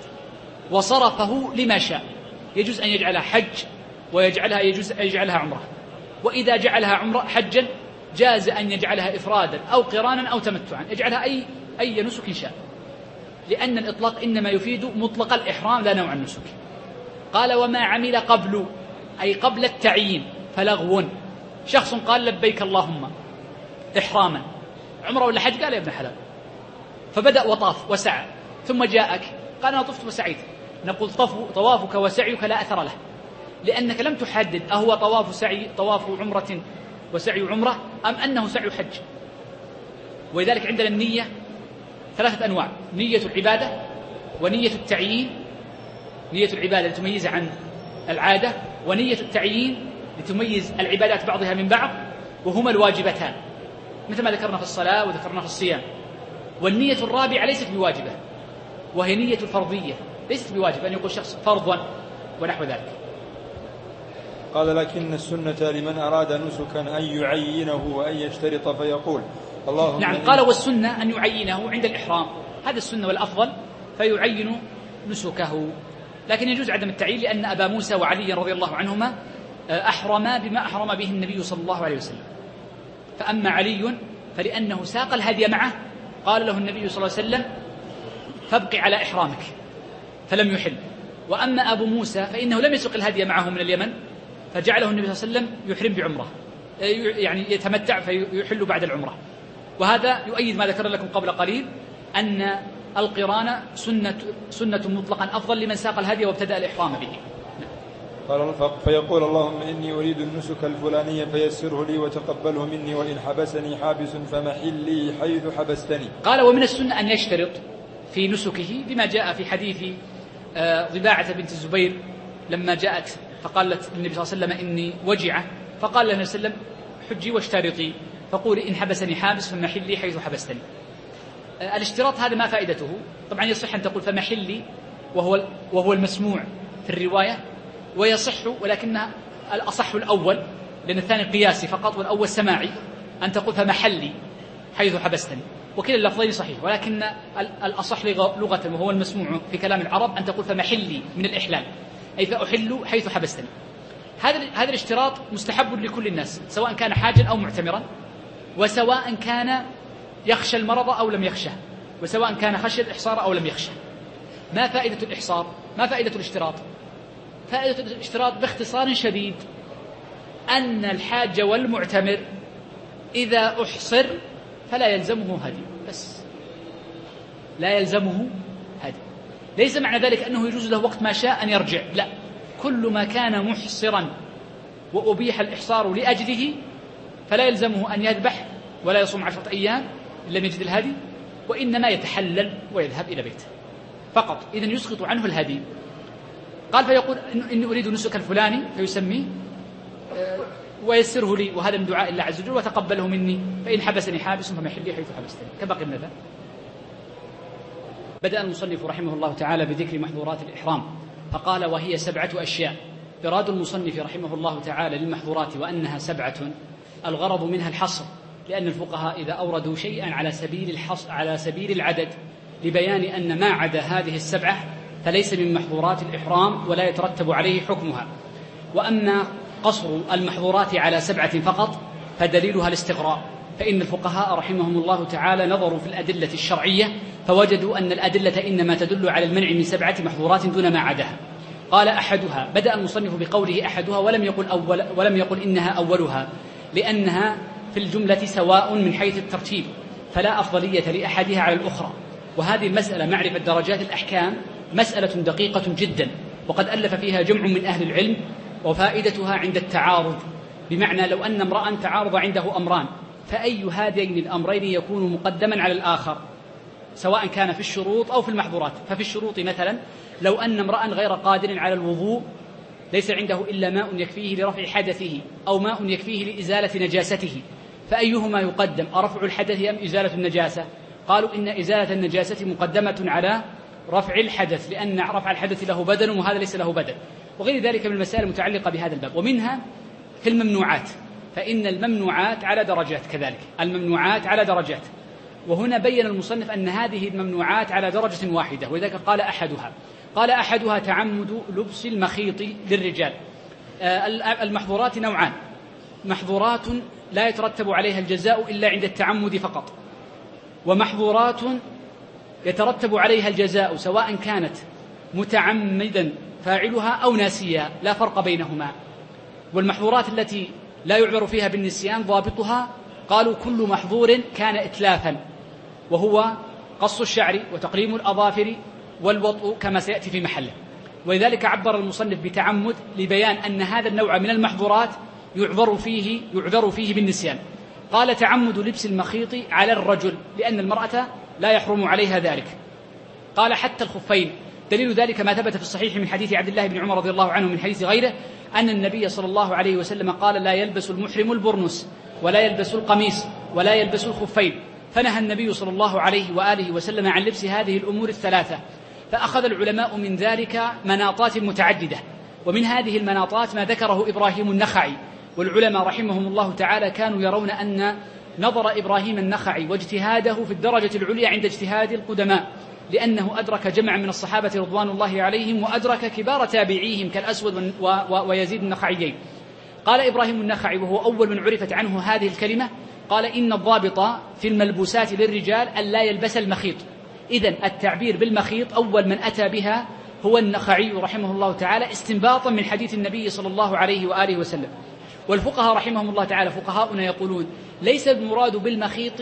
وصرفه لما شاء، يجوز أن يجعلها حج ويجعلها يجوز أن يجعلها عمرة. وإذا جعلها عمرة حجا جاز أن يجعلها إفرادا أو قرانا أو تمتعا، يجعلها أي أي نسك شاء، لأن الإطلاق إنما يفيد مطلق الإحرام لا نوع النسك. قال: وما عمل قبل أي قبل التعيين فلغو. شخص قال لبيك اللهم إحراما، عمره ولا حج؟ قال يا ابن حلال، فبدأ وطاف وسعى، ثم جاءك قال أنا طفت وسعيت، نقول طوافك وسعيك لا أثر له، لأنك لم تحدد أهو طواف سعي طواف عمرة وسعي عمرة أم أنه سعي حج. ولذلك عندنا النية ثلاثة أنواع: نية العبادة، ونية التعيين، نية العبادة لتميز عن العادة، ونية التعيين لتميز العبادات بعضها من بعض، وهما الواجبتان مثل ما ذكرنا في الصلاة وذكرنا في الصيام. والنية الرابعة ليست بواجبة، وهي نية الفرضية، ليست بواجب أن يقول شخص فرضا ونحو ذلك. قال: لكن السنة لمن أراد نسكا أن يعينه وأن يشترط فيقول اللهم. نعم، قال: والسنة أن يعينه عند الإحرام، هذا السنة والأفضل، فيعين نسكه. لكن يجوز عدم التعيين، لأن أبا موسى وعلي رضي الله عنهما أحرما بما أحرم به النبي صلى الله عليه وسلم. فأما علي فلأنه ساق الهدي معه قال له النبي صلى الله عليه وسلم فابق على إحرامك، فلم يحل. وأما أبو موسى فإنه لم يسق الهدي معه من اليمن، فجعله النبي صلى الله عليه وسلم يحرم بعمرة، يعني يتمتع فيحل بعد العمرة. وهذا يؤيد ما ذكر لكم قبل قليل أن القران سنة, سنة مطلقا أفضل لمن ساق الهدي وابتدأ الإحرام به. قال فيقول اللهم إني أريد النسك الفلاني فيسره لي وتقبله مني وإن حبسني حابس فمحلي حيث حبستني. قال ومن السنة أن يشترط في نسكه بما جاء في حديث ضباعة بنت الزبير لما جاءت فقالت للنبي صلى الله عليه وسلم إني وجعة، فقال لها النبي صلى الله عليه وسلم حجي واشترطي فقولي إن حبسني حابس فمحلي حيث حبستني. الاشتراط هذا ما فائدته؟ طبعا يصح أن تقول فمحلي وهو, وهو المسموع في الرواية، ويصح ولكن الأصح الأول لأن الثاني قياسي فقط والأول سماعي، أن تقول فمحلي حيث حبستني، وكلا اللفظين صحيح، ولكن الأصح لغة وهو المسموع في كلام العرب أن تقول فمحلي من الإحلال، أي فأحل حيث حبستني. هذا هذا الاشتراط مستحب لكل الناس سواء كان حاجا أو معتمرا، وسواء كان يخشى المرض أو لم يخشه، وسواء كان خشي الإحصار أو لم يخشه. ما فائدة الإحصار؟ ما فائدة الاشتراط؟ فائدة الاشتراط باختصار شديد أن الحاج والمعتمر إذا أحصر فلا يلزمه هدي، بس لا يلزمه هدي. ليس معنى ذلك أنه يجوز له وقت ما شاء أن يرجع، لا، كل ما كان محصرا وأبيح الإحصار لأجله فلا يلزمه أن يذبح ولا يصوم عشرة أيام إن لم يجد الهدي، وإنما يتحلل ويذهب إلى بيته فقط. إذن يسقط عنه الهدي. قال فيقول إني أريد نسك الفلاني فيسميه ويسره لي، وهذا من دعاء الله عز وجل، وتقبله مني فإن حبسني حابس فمحلي حيث حبستني. كباقي من ذا. بدأ المصنف رحمه الله تعالى بذكر محظورات الإحرام فقال وهي سبعة أشياء. إراد المصنف رحمه الله تعالى للمحظورات وأنها سبعة الغرض منها الحصر، لأن الفقهاء إذا أوردوا شيئا على سبيل الحصر على سبيل العدد لبيان أن ما عدا هذه السبعة فليس من محظورات الإحرام ولا يترتب عليه حكمها. وأما قصر المحظورات على سبعة فقط فدليلها الاستغراء، فإن الفقهاء رحمهم الله تعالى نظروا في الأدلة الشرعية فوجدوا أن الأدلة إنما تدل على المنع من سبعة محظورات دون ما عداها. قال أحدها، بدأ المصنف بقوله أحدها ولم يقل أول ولم يقل إنها أولها، لأنها في الجملة سواء من حيث الترتيب فلا أفضلية لأحدها على الأخرى. وهذه المسألة معرفة درجات الأحكام مسألة دقيقة جدا، وقد ألف فيها جمع من أهل العلم، وفائدتها عند التعارض، بمعنى لو أن امرأ تعارض عنده أمران فأي هذين الأمرين يكون مقدما على الآخر سواء كان في الشروط أو في المحظورات. ففي الشروط مثلا لو أن امرأ غير قادر على الوضوء ليس عنده إلا ماء يكفيه لرفع حدثه أو ماء يكفيه لإزالة نجاسته، فأيهما يقدم، أرفع الحدث أم إزالة النجاسة؟ قالوا إن إزالة النجاسة مقدمة على رفع الحدث، لأن رفع الحدث له بدن وهذا ليس له بدن، وغير ذلك من المسائل المتعلقة بهذا الباب. ومنها في الممنوعات، فإن الممنوعات على درجات كذلك، الممنوعات على درجات، وهنا بين المصنف أن هذه الممنوعات على درجة واحدة، ولذلك قال أحدها قال أحدها تعمد لبس المخيط للرجال. المحظورات نوعان، محظورات لا يترتب عليها الجزاء إلا عند التعمد فقط، ومحظورات يترتب عليها الجزاء سواء كانت متعمدا فاعلها أو ناسيا، لا فرق بينهما. والمحظورات التي لا يعذر فيها بالنسيان ضابطها قالوا كل محظور كان إتلافا، وهو قص الشعر وتقليم الأظافر والوطء كما سيأتي في محله. ولذلك عبر المصنف بتعمد لبيان أن هذا النوع من المحظورات يعذر فيه, يعذر فيه بالنسيان. قال تعمد لبس المخيط على الرجل لأن المرأة لا يحرم عليها ذلك. قال حتى الخفين، دليل ذلك ما ثبت في الصحيح من حديث عبد الله بن عمر رضي الله عنه من حديث غيره أن النبي صلى الله عليه وسلم قال لا يلبس المحرم البرنس ولا يلبس القميص ولا يلبس الخفين، فنهى النبي صلى الله عليه وآله وسلم عن لبس هذه الأمور الثلاثة. فأخذ العلماء من ذلك مناطات متعددة، ومن هذه المناطات ما ذكره إبراهيم النخعي، والعلماء رحمهم الله تعالى كانوا يرون أن نظر إبراهيم النخعي واجتهاده في الدرجة العليا عند اجتهاد القدماء، لأنه أدرك جمعا من الصحابة رضوان الله عليهم وأدرك كبار تابعيهم كالأسود ويزيد النخعيين. قال إبراهيم النخعي وهو أول من عرفت عنه هذه الكلمة، قال إن الضابط في الملبوسات للرجال أن لا يلبس المخيط. إذن التعبير بالمخيط أول من أتى بها هو النخعي رحمه الله تعالى استنباطا من حديث النبي صلى الله عليه وآله وسلم. والفقهاء رحمهم الله تعالى فقهاؤنا يقولون ليس المراد بالمخيط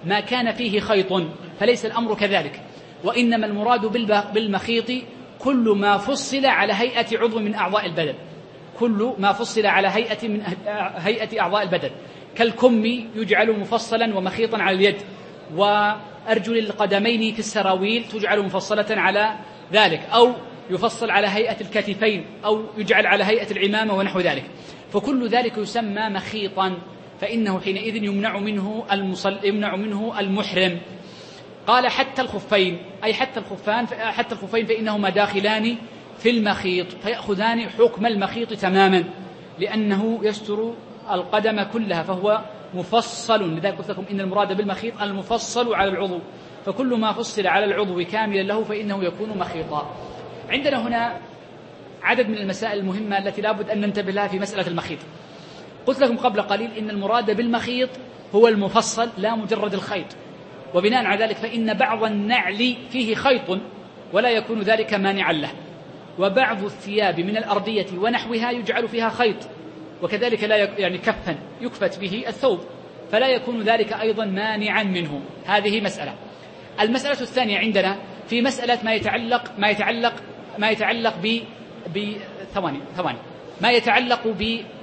ما كان فيه خيط، فليس الأمر كذلك، وإنما المراد بالمخيط كل ما فصل على هيئة عضو من أعضاء البدن، كل ما فصل على هيئة من هيئة أعضاء البدن، كالكم يجعل مفصلا ومخيطا على اليد، وأرجل القدمين في السراويل تجعل مفصلة على ذلك، أو يفصل على هيئة الكتفين، أو يجعل على هيئة العمامة ونحو ذلك، فكل ذلك يسمى مخيطا، فإنه حينئذ يمنع منه المصل يمنع منه المحرم. قال حتى الخفين، أي حتى الخفان حتى الخفين فإنهما داخلان في المخيط، فيأخذان حكم المخيط تماما، لأنه يستر القدم كلها، فهو مفصل. لذلك قلت لكم إن المراد بالمخيط المفصل على العضو، فكل ما فصل على العضو كاملا له فإنه يكون مخيطا. عندنا هنا عدد من المسائل المهمة التي لا بد أن ننتبه لها في مسألة المخيط. قلت لكم قبل قليل إن المراد بالمخيط هو المفصل لا مجرد الخيط، وبناء على ذلك فإن بعض النعل فيه خيط ولا يكون ذلك مانعا له، وبعض الثياب من الأردية ونحوها يجعل فيها خيط، وكذلك لا يك... يعني كفا يكفت به الثوب، فلا يكون ذلك أيضا مانعا منه. هذه مسألة. المسألة الثانية عندنا في مسألة ما يتعلق ما يتعلق ما يتعلق ب ب ثواني ثواني ما يتعلق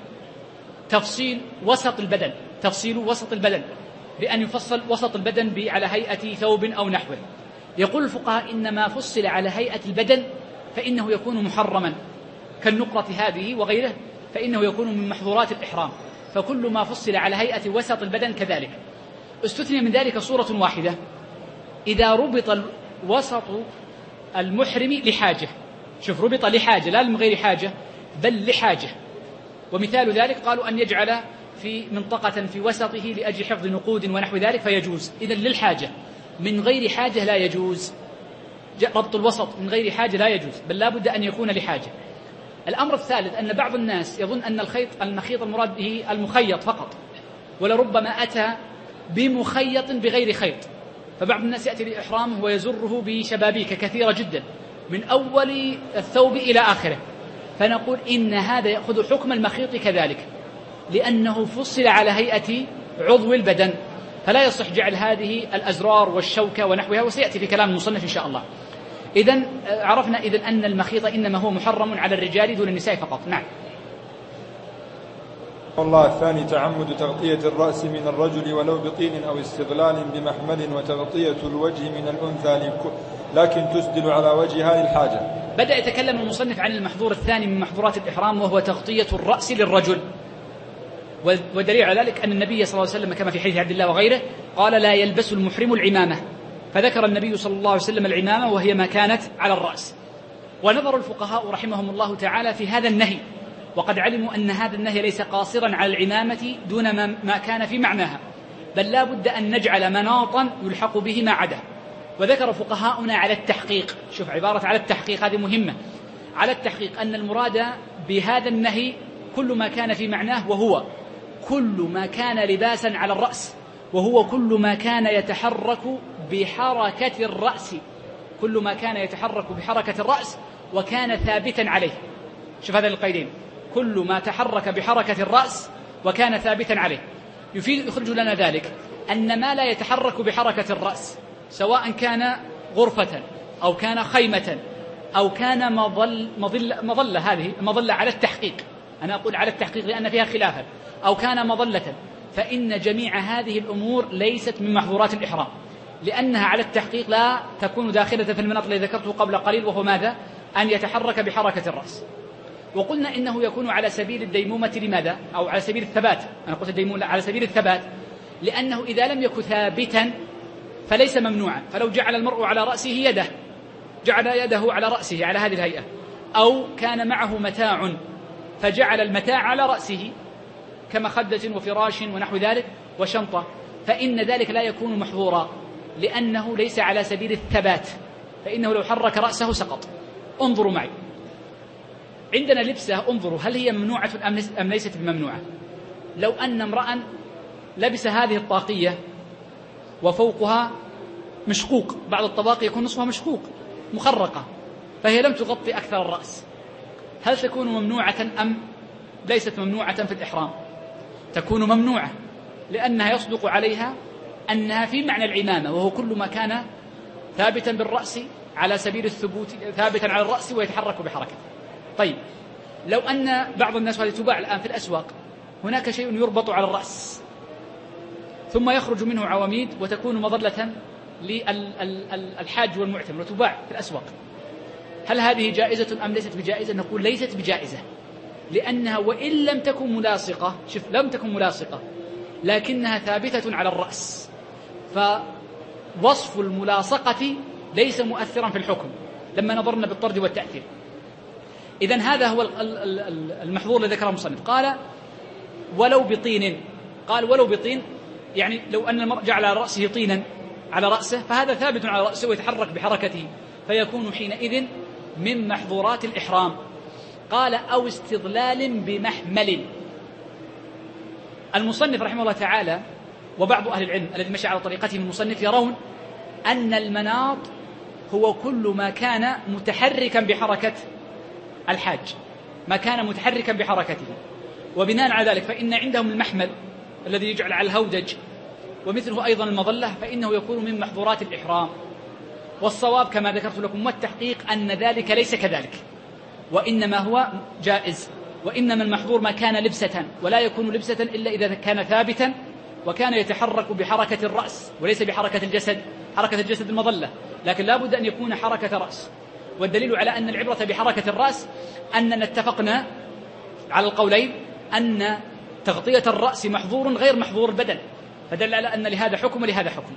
بتفصيل وسط البدن، تفصيل وسط البدن بأن يفصل وسط البدن على هيئة ثوب أو نحوه. يقول الفقهاء إن ما فصل على هيئة البدن فإنه يكون محرما، كالنقرة هذه وغيره، فإنه يكون من محظورات الإحرام، فكل ما فصل على هيئة وسط البدن كذلك. استثني من ذلك صورة واحدة، إذا ربط وسط المحرم لحاجة، شوف ربط لحاجة لا من غير حاجة بل لحاجة، ومثال ذلك قالوا أن يجعل في منطقة في وسطه لأجل حفظ نقود ونحو ذلك فيجوز، إذن للحاجة، من غير حاجة لا يجوز، ربط الوسط من غير حاجة لا يجوز، بل لا بد أن يكون لحاجة. الأمر الثالث أن بعض الناس يظن أن الخيط المخيط المراد به المخيط فقط، ولربما أتى بمخيط بغير خيط، فبعض الناس يأتي لإحرامه ويزره بشبابيك كثيرة جدا من أول الثوب إلى آخره، فنقول إن هذا يأخذ حكم المخيط كذلك، لأنه فصل على هيئة عضو البدن، فلا يصح جعل هذه الأزرار والشوكة ونحوها، وسيأتي في كلام المصنف إن شاء الله. إذن عرفنا إذن أن المخيط إنما هو محرم على الرجال دون النساء فقط. نعم. والله الثاني تعمد تغطية الرأس من الرجل ولو بطين أو استغلال بمحمل، وتغطية الوجه من الأنثى لكن تسدل على وجهها للحاجة. بدأ يتكلم المصنف عن المحظور الثاني من محظورات الإحرام، وهو تغطية الرأس للرجل، ودليل على ذلك أن النبي صلى الله عليه وسلم كما في حديث عبد الله وغيره قال لا يلبس المحرم العمامة، فذكر النبي صلى الله عليه وسلم العمامة وهي ما كانت على الرأس. ونظر الفقهاء رحمهم الله تعالى في هذا النهي، وقد علموا أن هذا النهي ليس قاصرا على العمامة دون ما كان في معناها، بل لا بد أن نجعل مناطا يلحق به ما عدا. وذكر فقهاؤنا على التحقيق، شوف عبارة على التحقيق هذه مهمة، على التحقيق أن المراد بهذا النهي كل ما كان في معناه، وهو كل ما كان لباسا على الرأس، وهو كل ما كان يتحرك بحركة الرأس، كل ما كان يتحرك بحركة الرأس وكان ثابتا عليه. شوف هذا القيدين، كل ما تحرك بحركة الرأس وكان ثابتا عليه، يفيد يخرج لنا ذلك أن ما لا يتحرك بحركة الرأس سواء كان غرفة أو كان خيمة أو كان مظل مظل مظلة، هذه مظلة على التحقيق، أنا أقول على التحقيق لأن فيها خلافا، أو كان مظلة، فإن جميع هذه الأمور ليست من محظورات الإحرام، لأنها على التحقيق لا تكون داخلة في المناط الذي ذكرته قبل قليل، وهو ماذا؟ أن يتحرك بحركة الرأس. وقلنا إنه يكون على سبيل الديمومة، لماذا؟ أو على سبيل الثبات، أنا قلت الديمومة على سبيل الثبات، لأنه إذا لم يكن ثابتا فليس ممنوعا. فلو جعل المرء على رأسه يده، جعل يده على رأسه على هذه الهيئة، أو كان معه متاع فجعل المتاع على رأسه كمخدة وفراش ونحو ذلك وشنطة، فإن ذلك لا يكون محظورا، لأنه ليس على سبيل الثبات، فإنه لو حرك رأسه سقط. انظروا معي، عندنا لبسة، انظروا هل هي ممنوعة أم ليست بممنوعة؟ لو أن امرأ لبس هذه الطاقية وفوقها مشقوق، بعض الطواقي يكون نصفها مشقوق مخرقة، فهي لم تغطي أكثر الرأس، هل تكون ممنوعة أم ليست ممنوعة في الإحرام؟ تكون ممنوعة، لأنها يصدق عليها أنها في معنى العمامة، وهو كل ما كان ثابتا بالرأس على سبيل الثبوت، ثابتا على الرأس ويتحرك بحركته. طيب لو أن بعض الناس وهذه تباع الآن في الأسواق، هناك شيء يربط على الرأس ثم يخرج منه عواميد وتكون مظلة للحاج والمعتمر وتباع في الأسواق، هل هذه جائزة أم ليست بجائزة؟ نقول ليست بجائزة، لأنها وإن لم تكن ملاصقة، شوف لم تكن ملاصقة لكنها ثابتة على الرأس، فوصف الملاصقة ليس مؤثرا في الحكم لما نظرنا بالطرد والتأثير. إذن هذا هو المحظور الذي ذكره المصنف. قال ولو بطين، قال ولو بطين يعني لو أن المرء جعل على رأسه طينا على رأسه فهذا ثابت على رأسه ويتحرك بحركته، فيكون حينئذ من محظورات الإحرام. قال أو استظلال بمحمل. المصنف رحمه الله تعالى وبعض أهل العلم الذي مشى على طريقته من المصنف يرون أن المناط هو كل ما كان متحركا بحركة الحاج، ما كان متحركا بحركته، وبناء على ذلك فإن عندهم المحمل الذي يجعل على الهودج ومثله أيضا المظلة، فإنه يكون من محظورات الإحرام. والصواب كما ذكرت لكم والتحقيق أن ذلك ليس كذلك، وإنما هو جائز، وإنما المحظور ما كان لبسة، ولا يكون لبسة إلا إذا كان ثابتا وكان يتحرك بحركة الرأس وليس بحركة الجسد. حركة الجسد المظلة، لكن لا بد أن يكون حركة رأس. والدليل على أن العبرة بحركة الرأس أننا اتفقنا على القولين أن تغطية الرأس محظور غير محظور البدن، فدل على أن لهذا حكم ولهذا حكم.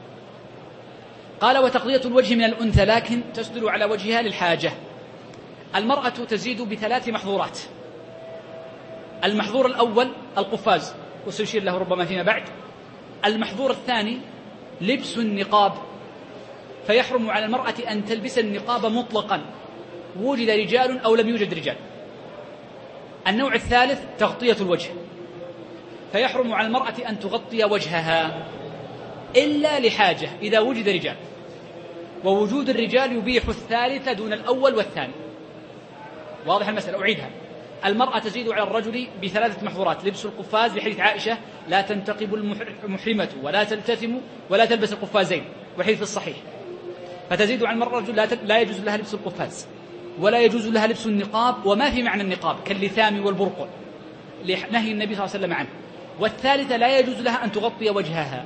قال وتغطية الوجه من الأنثى لكن تسدل على وجهها للحاجة. المرأة تزيد بثلاث محظورات. المحظور الأول القفاز وسيشير له ربما فيما بعد. المحظور الثاني لبس النقاب، فيحرم على المرأة أن تلبس النقاب مطلقا وجد رجال أو لم يوجد رجال. النوع الثالث تغطية الوجه، فيحرم على المرأة أن تغطي وجهها إلا لحاجة إذا وجد رجال، ووجود الرجال يبيح الثالث دون الأول والثاني. واضح المسألة؟ أعيدها. المرأة تزيد على الرجل بثلاثة محظورات: لبس القفاز لحديث عائشة لا تنتقب المحرمة ولا تلتثم ولا تلبس القفازين، وحديث الصحيح. فتزيد على المرأة الرجل لا يجوز لها لبس القفاز ولا يجوز لها لبس النقاب وما في معنى النقاب كاللثام والبرقع لنهي النبي صلى الله عليه وسلم عنه. والثالثة لا يجوز لها أن تغطي وجهها.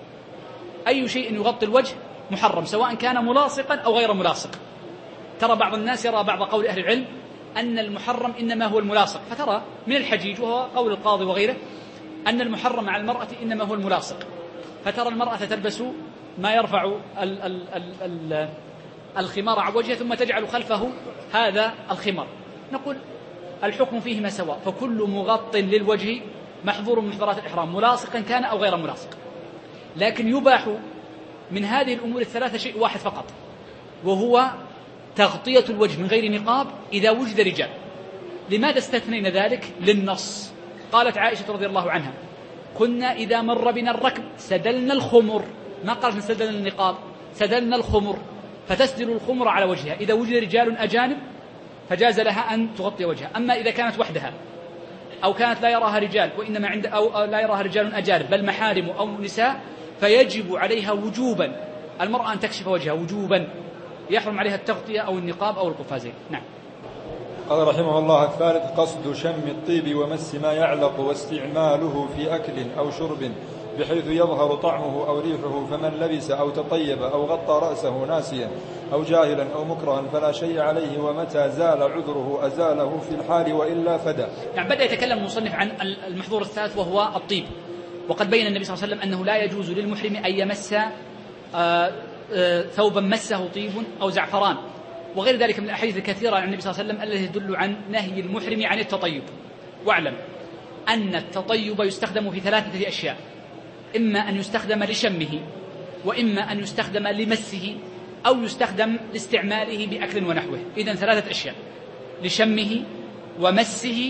أي شيء يغطي الوجه محرم سواء كان ملاصقا أو غير ملاصق. ترى بعض الناس يرى بعض قول أهل العلم أن المحرم إنما هو الملاصق، فترى من الحجيج وهو قول القاضي وغيره أن المحرم على المرأة إنما هو الملاصق، فترى المرأة تلبس ما يرفع ال ال ال ال الخمار عن وجهها ثم تجعل خلفه هذا الخمار. نقول الحكم فيهما سواء، فكل مغط للوجه محظور من محظورات الإحرام ملاصقا كان أو غير ملاصق. لكن يباح من هذه الأمور الثلاثة شيء واحد فقط، وهو تغطية الوجه من غير نقاب إذا وجد رجال. لماذا استثنينا ذلك؟ للنص. قالت عائشة رضي الله عنها كنا إذا مر بنا الركب سدلنا الخمر، ما قالت سدلنا النقاب، سدلنا الخمر، فتسدل الخمر على وجهها إذا وجد رجال أجانب فجاز لها أن تغطي وجهها. أما إذا كانت وحدها أو كانت لا يراها رجال وإنما عند أو لا يراها رجال أجانب بل محارم أو نساء، فيجب عليها وجوبا المرأة أن تكشف وجهها وجوبا، يحرم عليها التغطية أو النقاب أو القفازين. نعم. قال رحمه الله: الثالث قصد شم الطيب ومس ما يعلق واستعماله في أكل أو شرب بحيث يظهر طعمه أو ريحه، فمن لبس أو تطيب أو غطى رأسه ناسيا أو جاهلا أو مكرها فلا شيء عليه، ومتى زال عذره أزاله في الحال وإلا فدى. يعني بدأ يتكلم المصنف عن المحظور الثالث وهو الطيب، وقد بين النبي صلى الله عليه وسلم أنه لا يجوز للمحرم أن يمس آآ آآ ثوبا مسه طيب أو زعفران وغير ذلك من الأحاديث الكثيرة عن النبي صلى الله عليه وسلم التي تدل عن نهي المحرم عن التطيب. واعلم أن التطيب يستخدم في ثلاثة أشياء: إما أن يستخدم لشمه، وإما أن يستخدم لمسه، أو يستخدم لاستعماله بأكل ونحوه. إذن ثلاثة أشياء: لشمه ومسه،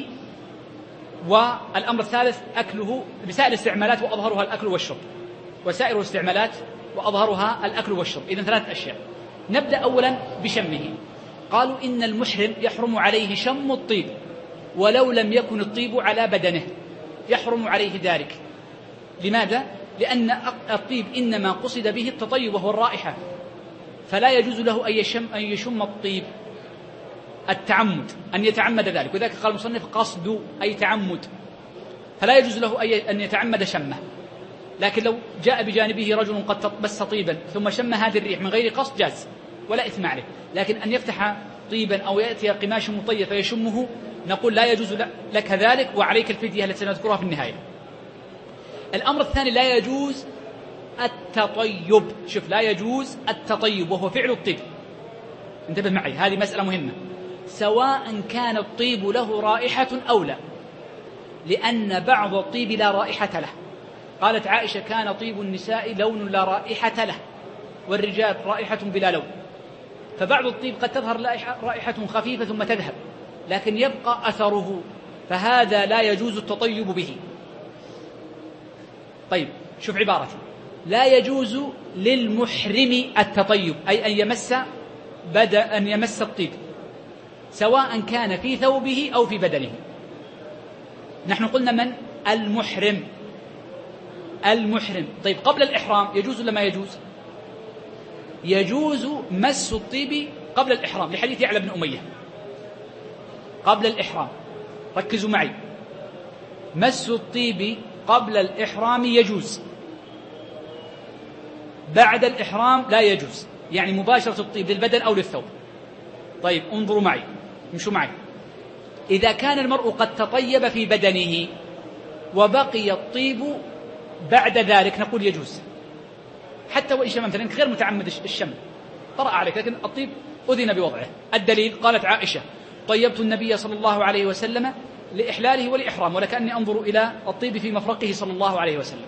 والأمر الثالث أكله بسائر الاستعمالات وأظهرها الأكل والشرب، وسائر الاستعمالات وأظهرها الأكل والشرب. إذن ثلاثة أشياء. نبدأ أولا بشمه. قالوا إن المحرم يحرم عليه شم الطيب ولو لم يكن الطيب على بدنه، يحرم عليه ذلك. لماذا؟ لأن الطيب إنما قصد به التطيب وهو الرائحة، فلا يجوز له أن يشم, أن يشم الطيب التعمد، أن يتعمد ذلك. وذلك قال المصنف قصد أي تعمد، فلا يجوز له أن يتعمد شمه. لكن لو جاء بجانبه رجل قد بس طيبا ثم شم هذه الريح من غير قصد جاز ولا إثم عليه. لكن أن يفتح طيبا أو يأتي قماش مطيب فيشمه نقول لا يجوز لك ذلك، وعليك الفدية التي سنذكرها في النهاية. الأمر الثاني لا يجوز التطيب. شوف، لا يجوز التطيب وهو فعل الطيب. انتبه معي، هذه مسألة مهمة. سواء كان الطيب له رائحة أو لا، لأن بعض الطيب لا رائحة له. قالت عائشة: كان طيب النساء لون لا رائحة له، والرجال رائحة بلا لون. فبعض الطيب قد تظهر رائحة خفيفة ثم تذهب، لكن يبقى أثره، فهذا لا يجوز التطيب به. طيب شوف عبارتي: لا يجوز للمحرم التطيب، أي أن يمس بدأ أن يمس الطيب، سواء كان في ثوبه أو في بدنه. نحن قلنا من المحرم، المحرم. طيب قبل الإحرام يجوز ولا ما يجوز؟ يجوز مس الطيب قبل الإحرام، لحديث يعلى بن أمية قبل الإحرام. ركزوا معي، مس الطيب قبل الإحرام يجوز، بعد الإحرام لا يجوز، يعني مباشرة الطيب للبدن أو للثوب. طيب انظروا معي، امشوا معي. إذا كان المرء قد تطيب في بدنه وبقي الطيب بعد ذلك نقول يجوز، حتى وإن شم، مثلا غير متعمد الشم، طرأ عليك، لكن الطيب أذن بوضعه. الدليل قالت عائشة: طيبت النبي صلى الله عليه وسلم لإحلاله ولإحرام، ولكأني أنظر إلى الطيب في مفرقه صلى الله عليه وسلم.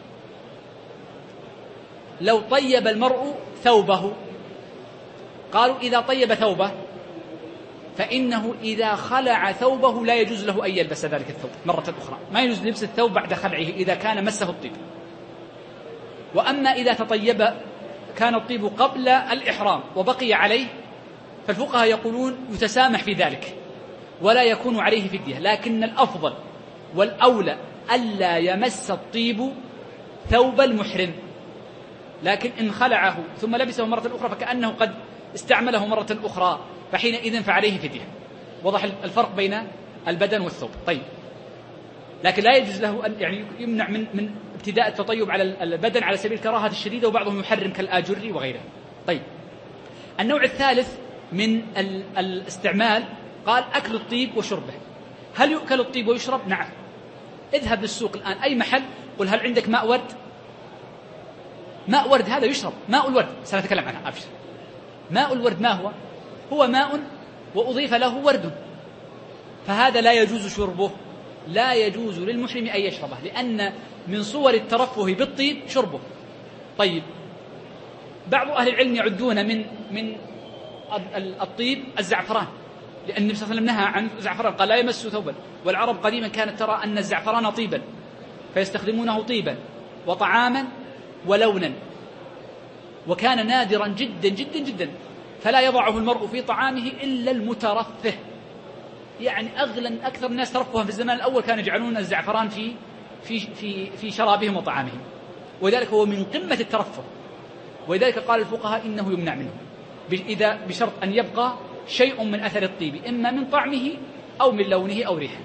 لو طيب المرء ثوبه، قالوا إذا طيب ثوبه فإنه إذا خلع ثوبه لا يجوز له أن يلبس ذلك الثوب مرة أخرى، ما يجوز لبس الثوب بعد خلعه إذا كان مسه الطيب. وأما إذا تطيب كان الطيب قبل الإحرام وبقي عليه، فالفقهاء يقولون يتسامح في ذلك ولا يكون عليه فدية، لكن الأفضل والأولى ألا يمس الطيب ثوب المحرم. لكن إن خلعه ثم لبسه مرة أخرى فكأنه قد استعمله مرة أخرى، فحينئذ فعليه فدية. وضح الفرق بين البدن والثوب. طيب، لكن لا يجوز له أن يعني يمنع من من ابتداء التطيب على البدن على سبيل الكراهة الشديدة، وبعضهم يحرم كالآجر وغيره. طيب، النوع الثالث من الاستعمال قال أكل الطيب وشربه. هل يؤكل الطيب ويشرب؟ نعم. اذهب للسوق الآن أي محل، قل هل عندك ماء ورد؟ ماء ورد هذا يشرب، ماء الورد سنتكلم عنها أبشر. ماء الورد ما هو؟ هو ماء وأضيف له ورد، فهذا لا يجوز شربه، لا يجوز للمحرم أن يشربه، لأن من صور الترفه بالطيب شربه. طيب، بعض أهل العلم يعدون من من الطيب الزعفران، لأن النبي صلى الله عليه وسلم نهى عن الزعفران، قال لا يمس ثوبا. والعرب قديما كانت ترى أن الزعفران طيبا فيستخدمونه طيبا وطعاما ولونا، وكان نادرا جدا جدا جدا، فلا يضعه المرء في طعامه إلا المترفه. يعني أغلى أكثر الناس ترفها في الزمان الأول كانوا يجعلون الزعفران في في في في شرابهم وطعامهم، وذلك هو من قمة الترفه. ولذلك قال الفقهاء إنه يمنع منه إذا بشرط أن يبقى شيء من أثر الطيب، إما من طعمه أو من لونه أو ريحه.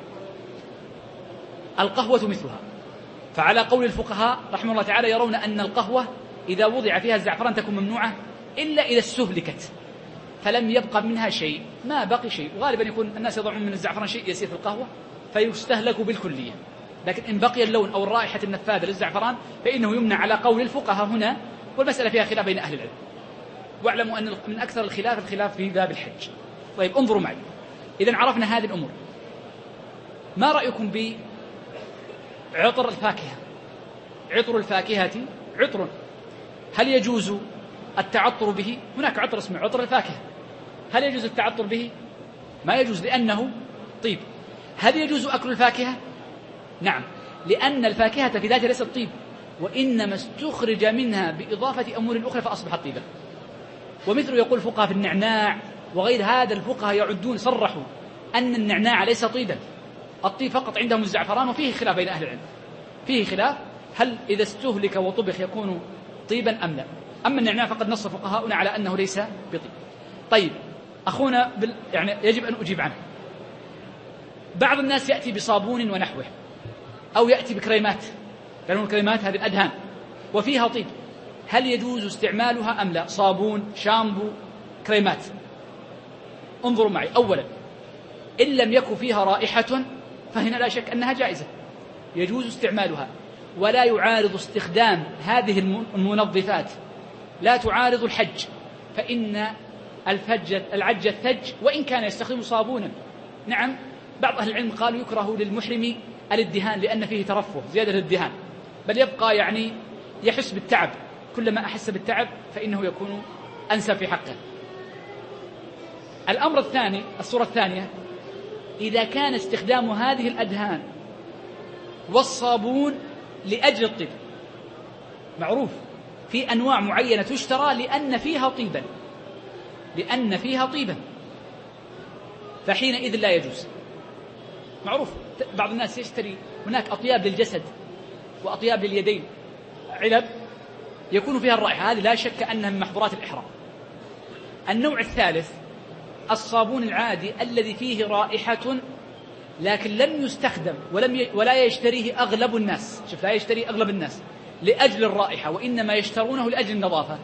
القهوة مثلها، فعلى قول الفقهاء رحمه الله تعالى يرون أن القهوة إذا وضع فيها الزعفران تكون ممنوعة إلا إذا استهلكت فلم يبقى منها شيء، ما بقي شيء. وغالبا يكون الناس يضعون من الزعفران شيء يسير في القهوة فيستهلك بالكلية، لكن إن بقي اللون أو الرائحة النفاذة للزعفران فإنه يمنع على قول الفقهاء هنا، والمسألة فيها خلاف بين أهل العلم. واعلموا أن من أكثر الخلاف الخلاف في باب الحج. طيب انظروا معي، إذن عرفنا هذه الأمور. ما رأيكم بعطر الفاكهة؟ عطر الفاكهة عطر، هل يجوز التعطر به؟ هناك عطر اسمه عطر الفاكهة، هل يجوز التعطر به؟ ما يجوز لأنه طيب. هل يجوز أكل الفاكهة؟ نعم، لأن الفاكهة في ذاتها ليست طيب، وإنما استخرج منها بإضافة أمور أخرى فأصبحت طيبا. ومثل يقول الفقهاء في النعناع وغير هذا، الفقهاء يعدون صرحوا أن النعناع ليس طيبا، الطيب فقط عندهم الزعفران، وفيه خلاف بين أهل العلم، فيه خلاف هل إذا استهلك وطبخ يكون طيبا أم لا؟ أما النعناع فقد نص فقهاؤنا على أنه ليس بطيب. طيب أخونا بال... يعني يجب أن أجيب عنه. بعض الناس يأتي بصابون ونحوه أو يأتي بكريمات، لأن الكريمات هذه الأدهان وفيها طيب، هل يجوز استعمالها أم لا؟ صابون، شامبو، كريمات. انظروا معي. أولا إن لم يكن فيها رائحة فهنا لا شك أنها جائزة، يجوز استعمالها، ولا يعارض استخدام هذه المنظفات، لا تعارض الحج، فإن الفج العج الثج وإن كان يستخدم صابونا. نعم بعض أهل العلم قالوا يكره للمحرم الادهان لأن فيه ترفه زيادة الادهان، بل يبقى يعني يحس بالتعب، كلما أحس بالتعب فإنه يكون أنسب في حقه. الأمر الثاني، الصورة الثانية، إذا كان استخدام هذه الأدهان والصابون لأجل الطب، معروف في أنواع معينة تشترى لأن فيها طيبا، لأن فيها طيبا، فحينئذ لا يجوز. معروف بعض الناس يشتري هناك أطياب للجسد وأطياب لليدين، علب يكون فيها الرائحة، هذه لا شك أنها من محظورات الإحرام. النوع الثالث الصابون العادي الذي فيه رائحة لكن لم يستخدم ولم ي... ولا يشتريه أغلب الناس، شوف لا يشتري أغلب الناس لأجل الرائحة، وإنما يشترونه لأجل النظافة،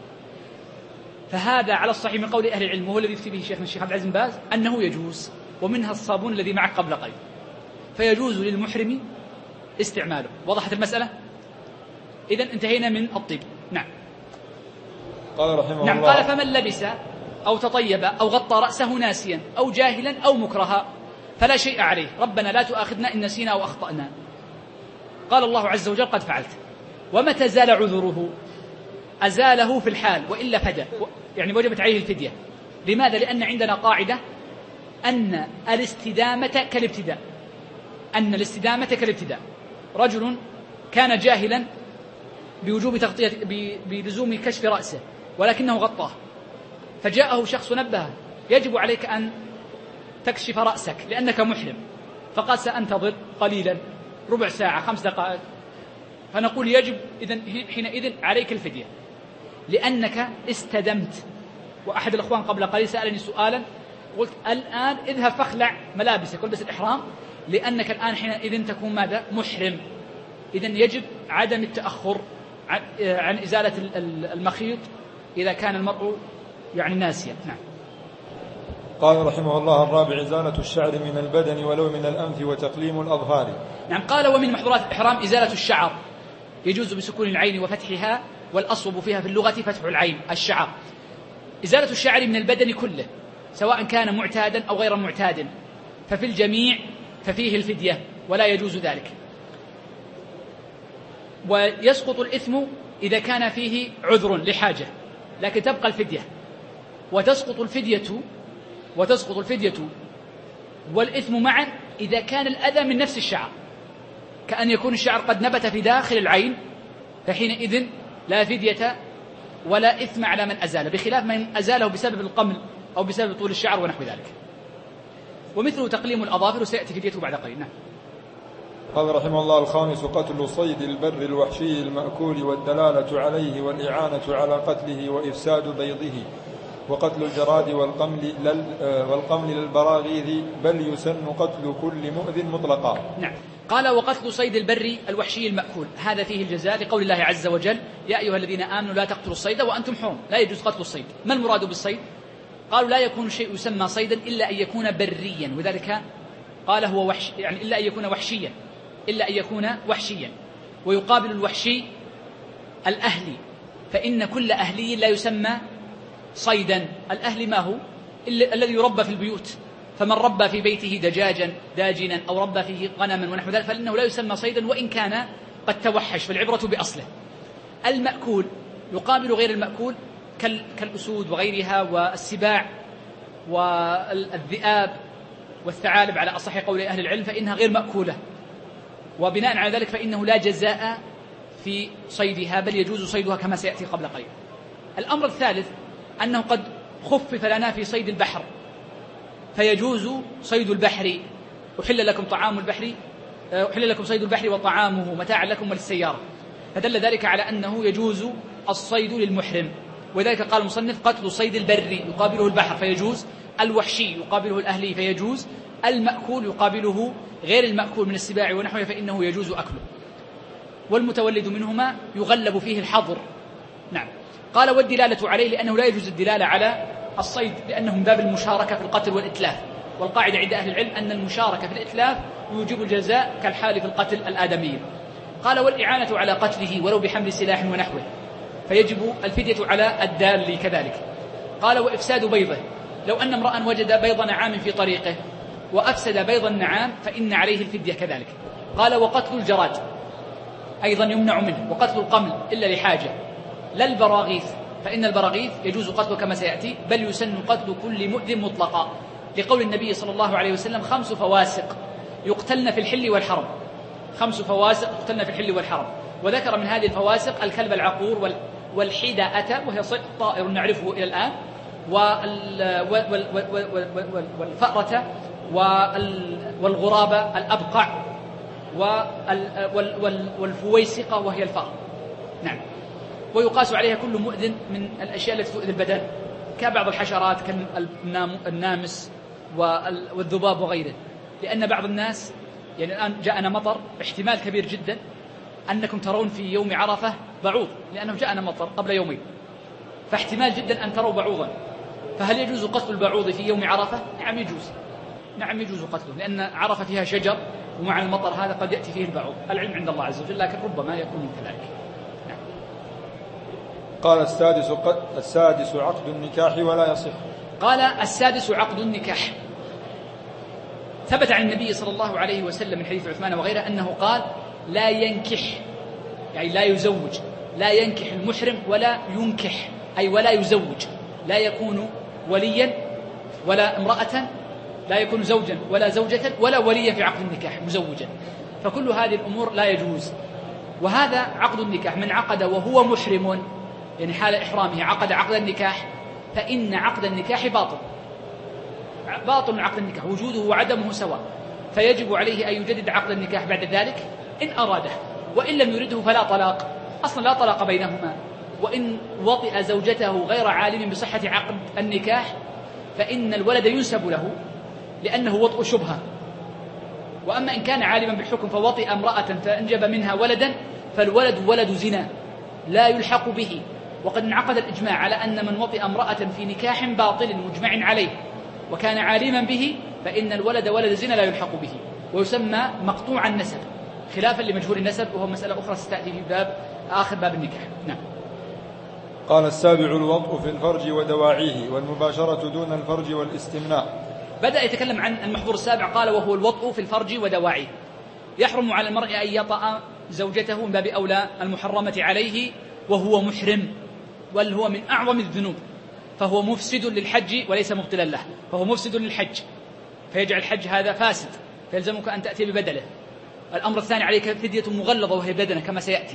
فهذا على الصحيح من قول أهل العلم، وهو الذي يفتي به شيخنا الشيخ عبد العزيز بن باز، أنه يجوز، ومنها الصابون الذي معك قبل قليل، فيجوز للمحرم استعماله. وضحت المسألة؟ إذن انتهينا من الطب. نعم. قال رحمه نعم الله. قال فمن لبس أو تطيب أو غطى رأسه ناسيا أو جاهلا أو مكرها فلا شيء عليه، ربنا لا تؤاخذنا إن نسينا أو أخطأنا. قال الله عز وجل قد فعلت. ومتى زال عذره؟ أزاله في الحال وإلا فدى، يعني وجبت عليه الفدية. لماذا؟ لأن عندنا قاعدة أن الاستدامة كالابتداء، أن الاستدامة كالابتداء. رجل كان جاهلا بوجوب تغطية بلزوم كشف رأسه ولكنه غطاه، فجاءه شخص نبهه يجب عليك أن تكشف رأسك لأنك محرم، فقال سأنتظر قليلا، ربع ساعة، خمس دقائق، فنقول يجب إذن حينئذ عليك الفدية لأنك استدمت. وأحد الأخوان قبل قليل سألني سؤالا، قلت الآن اذهب فاخلع ملابسك والبس الإحرام لأنك الآن حينئذ تكون ماذا؟ محرم. إذن يجب عدم التأخر عن إزالة المخيط إذا كان المرء يعني ناسيا. نعم. قال رحمه الله الرابع إزالة الشعر من البدن ولو من الأنف وتقليم الأظهار. نعم. قال ومن محظورات الإحرام إزالة الشعر، يجوز بسكون العين وفتحها، والأصوب فيها في اللغة فتح العين الشعر. إزالة الشعر من البدن كله سواء كان معتادا أو غير معتاد، ففي الجميع ففيه الفدية ولا يجوز ذلك. ويسقط الإثم إذا كان فيه عذر لحاجة، لكن تبقى الفدية، وتسقط الفدية وتسقط الفدية والإثم معا إذا كان الأذى من نفس الشعر، كأن يكون الشعر قد نبت في داخل العين، فحينئذ لا فدية ولا إثم على من أزال، بخلاف من أزاله بسبب القمل أو بسبب طول الشعر ونحو ذلك. ومثل تقليم الأظافر وسيأتي فديته بعد قليل. نعم. قال رحمه الله الخامس قتل صيد البر الوحشي المأكول والدلالة عليه والإعانة على قتله وإفساد بيضه، وقتل الجراد والقمل, لل والقمل للبراغيث، بل يسن قتل كل مؤذ مطلقا. نعم. قال وقتل صيد البر الوحشي المأكول، هذا فيه الجزاء لقول الله عز وجل يا أيها الذين آمنوا لا تقتلوا الصيد وأنتم حرم، لا يجوز قتل الصيد. ما المراد بالصيد؟ قالوا لا يكون شيء يسمى صيدا إلا أن يكون بريا، وذلك قال هو وحش، يعني إلا أن يكون وحشيا، إلا أن يكون وحشيا. ويقابل الوحشي الأهلي، فإن كل أهلي لا يسمى صيدا. الأهلي ما هو؟ الذي يربى في البيوت، فمن ربى في بيته دجاجا داجنا أو ربى فيه غنما ونحو ذلك فإنه لا يسمى صيدا وإن كان قد توحش، فالعبرة بأصله. المأكول يقابل غير المأكول كالأسود وغيرها والسباع والذئاب والثعالب على أصح قول أهل العلم، فإنها غير مأكولة، وبناء على ذلك فإنه لا جزاء في صيدها، بل يجوز صيدها كما سيأتي قبل قليل. الأمر الثالث أنه قد خفف لنا في صيد البحر، فيجوز صيد البحر، أحل لكم طعام البحر أحل لكم صيد البحر وطعامه متاعا لكم وللسيارة، فدل ذلك على أنه يجوز الصيد للمحرم. وذلك قال المصنف قتل صيد البر يقابله البحر فيجوز، الوحشي يقابله الأهلي فيجوز، المأكول يقابله غير المأكول من السباع ونحوه فإنه يجوز أكله، والمتولد منهما يغلب فيه الحظر. نعم. قال والدلالة عليه لأنه لا يجوز الدلالة على الصيد لأنه من باب المشاركة في القتل والإتلاف، والقاعدة عند أهل العلم أن المشاركة في الإتلاف يوجب الجزاء كالحال في القتل الآدمي. قال والإعانة على قتله ولو بحمل سلاح ونحوه فيجب الفدية على الدال كذلك. قال وإفساد بيضه، لو أن امرأ وجد بيض نعام في طريقه وأفسد بيض النعام فإن عليه الفدية كذلك. قال وقتل الجراد أيضا يمنع منه، وقتل القمل إلا لحاجة، لا البراغيث فإن البراغيث يجوز قتله كما سيأتي، بل يسن قتل كل مؤذن مطلقا، لقول النبي صلى الله عليه وسلم خمس فواسق يقتلن في الحل والحرم، خمس فواسق يقتلن في الحل والحرم. وذكر من هذه الفواسق الكلب العقور والحداءة وهي طائر نعرفه إلى الآن، والفأرة والغرابة الأبقع والفويسقة وهي الفأر. نعم. ويقاس عليها كل مؤذن من الأشياء التي تؤذي البدن كبعض الحشرات كالنامس والذباب وغيره، لأن بعض الناس يعني الآن جاءنا مطر، احتمال كبير جدا أنكم ترون في يوم عرفة بعوض لأنه جاءنا مطر قبل يومين، فاحتمال جدا أن تروا بعوضا، فهل يجوز قتل البعوض في يوم عرفة؟ نعم يجوز، نعم يجوز قتله، لأن عرفة فيها شجر ومع المطر هذا قد يأتي فيه البعوض، العلم عند الله عز وجل، لكن ربما يكون كذلك. نعم. قال السادس السادس عقد النكاح ولا يصح. قال السادس عقد النكاح. ثبت عن النبي صلى الله عليه وسلم من حديث عثمان وغيره أنه قال لا ينكح، يعني لا يزوج، لا ينكح المحرم ولا ينكح أي ولا يزوج، لا يكون وليا ولا امرأة، لا يكون زوجا ولا زوجة ولا وليا في عقد النكاح مزوجا، فكل هذه الأمور لا يجوز. وهذا عقد النكاح، من عقد وهو محرم يعني حال إحرامه عقد عقد النكاح فإن عقد النكاح باطل، باطل عقد النكاح، وجوده وعدمه سواء، فيجب عليه أن يجدد عقد النكاح بعد ذلك إن أراده، وإن لم يرده فلا طلاق، أصلا لا طلاق بينهما. وإن وطئ زوجته غير عالم بصحة عقد النكاح فإن الولد ينسب له لأنه وطئ شبهة. وأما إن كان عالما بالحكم فوطئ امرأة فأنجب منها ولدا فالولد ولد زنا لا يلحق به. وقد انعقد الإجماع على أن من وطئ امرأة في نكاح باطل مجمع عليه وكان عالما به فإن الولد ولد زنا لا يلحق به ويسمى مقطوع النسب، خلافا لمجهول النسب وهو مسألة أخرى ستأتي في باب آخر باب النكاح. نعم. قال السابع الوطء في الفرج ودواعيه والمباشرة دون الفرج والاستمناء. بدأ يتكلم عن المحظور السابع، قال وهو الوطء في الفرج ودواعيه. يحرم على المرء أن يطأ زوجته من باب أولى المحرمة عليه وهو محرم، بل هو من أعظم الذنوب، فهو مفسد للحج وليس مبطلا له، فهو مفسد للحج فيجعل الحج هذا فاسد فيلزمك أن تأتي ببدله. الأمر الثاني عليك فدية مغلظة وهي بدنة كما سيأتي.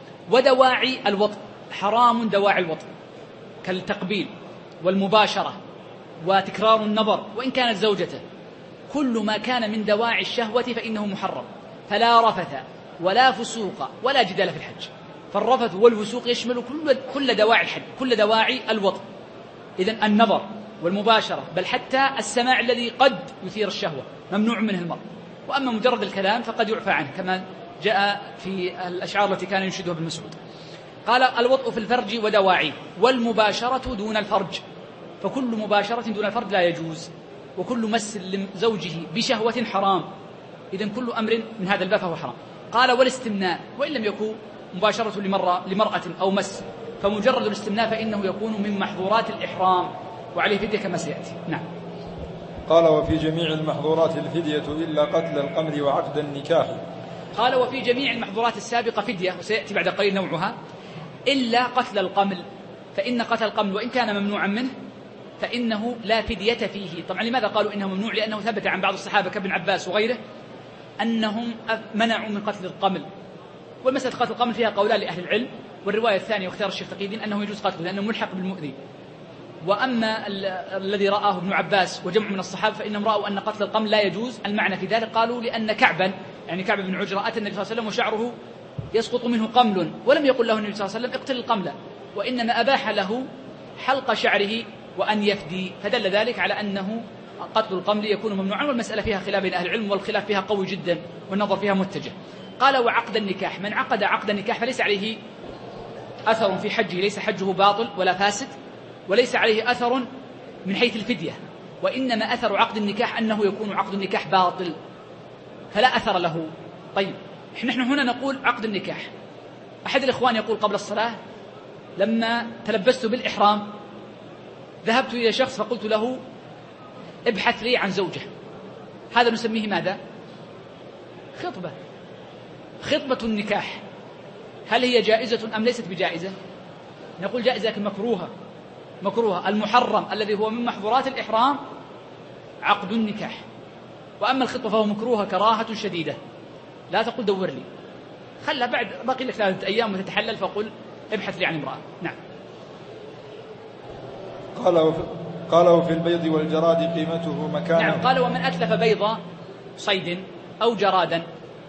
ودواعي الوطء حرام، دواعي الوطء كالتقبيل والمباشرة وتكرار النظر وإن كانت زوجته، كل ما كان من دواعي الشهوة فإنه محرم، فلا رفث ولا فسوق ولا جدال في الحج. فالرفث والفسوق يشمل كل كل دواعي الحج، كل دواعي الوطء. إذن النظر والمباشرة بل حتى السماع الذي قد يثير الشهوة ممنوع منه المرء. وأما مجرد الكلام فقد يعفى عنه كما جاء في الأشعار التي كان ينشدها ابن مسعود. قال الوطء في الفرج ودواعيه والمباشرة دون الفرج، فكل مباشرة دون الفرج لا يجوز، وكل مس لزوجه بشهوة حرام. إذن كل أمر من هذا الباب فهو حرام. قال والاستمناء وإن لم يكن مباشرة لمرة لمرأة أو مس، فمجرد الاستمناء فإنه يكون من محظورات الإحرام وعليه فدية كما سيأتي. نعم. قال وفي جميع المحظورات الفدية إلا قتل القمل وعقد النكاح. قال وفي جميع المحظورات السابقة فدية، وسيأتي بعد قليل نوعها، إلا قتل القمل، فإن قتل القمل وإن كان ممنوعا منه فإنه لا فدية فيه. طبعا لماذا قالوا إنه ممنوع؟ لأنه ثبت عن بعض الصحابة كابن عباس وغيره أنهم منعوا من قتل القمل. والمسألة قتل القمل فيها قولان لأهل العلم، والرواية الثانية واختار الشيخ تقي الدين أنه يجوز قتله لأنه ملحق بالمؤذي. وأما الذي رآه ابن عباس وجمع من الصحابة فإنهم رأوا أن قتل القمل لا يجوز. المعنى في ذلك قالوا لأن كعبا يعني كعب بن عجرة أتى النبي صلى الله عليه وسلم وشعره يسقط منه قمل، ولم يقل له النبي صلى الله عليه وسلم اقتل القمل، وإنما أباح له حلق شعره وأن يفدي، فدل ذلك على أنه قتل القمل يكون ممنوعا. والمسألة فيها خلاف بين أهل العلم، والخلاف فيها قوي جدا والنظر فيها متجه. قال وعقد النكاح، من عقد عقد النكاح فليس عليه أثر في حجه، ليس حجه باطل ولا فاسد، وليس عليه أثر من حيث الفدية، وإنما أثر عقد النكاح أنه يكون عقد النكاح باطل فلا أثر له. طيب نحن هنا نقول عقد النكاح. أحد الإخوان يقول قبل الصلاة لما تلبست بالإحرام ذهبت إلى شخص فقلت له ابحث لي عن زوجة. هذا نسميه ماذا؟ خطبة. خطبة النكاح هل هي جائزة أم ليست بجائزة؟ نقول جائزة لكن مكروهة. مكروهة. المحرم الذي هو من محظورات الإحرام عقد النكاح، وأما الخطبة فهو مكروهة كراهة شديدة. لا تقول دور لي، خلها بعد باقي لك ثلاثة أيام وتتحلل فقل ابحث لي عن امرأة. نعم. قال وفي, قال وفي البيض والجراد قيمته مكانا. نعم. قال ومن أتلف بيض صيد أو جرادا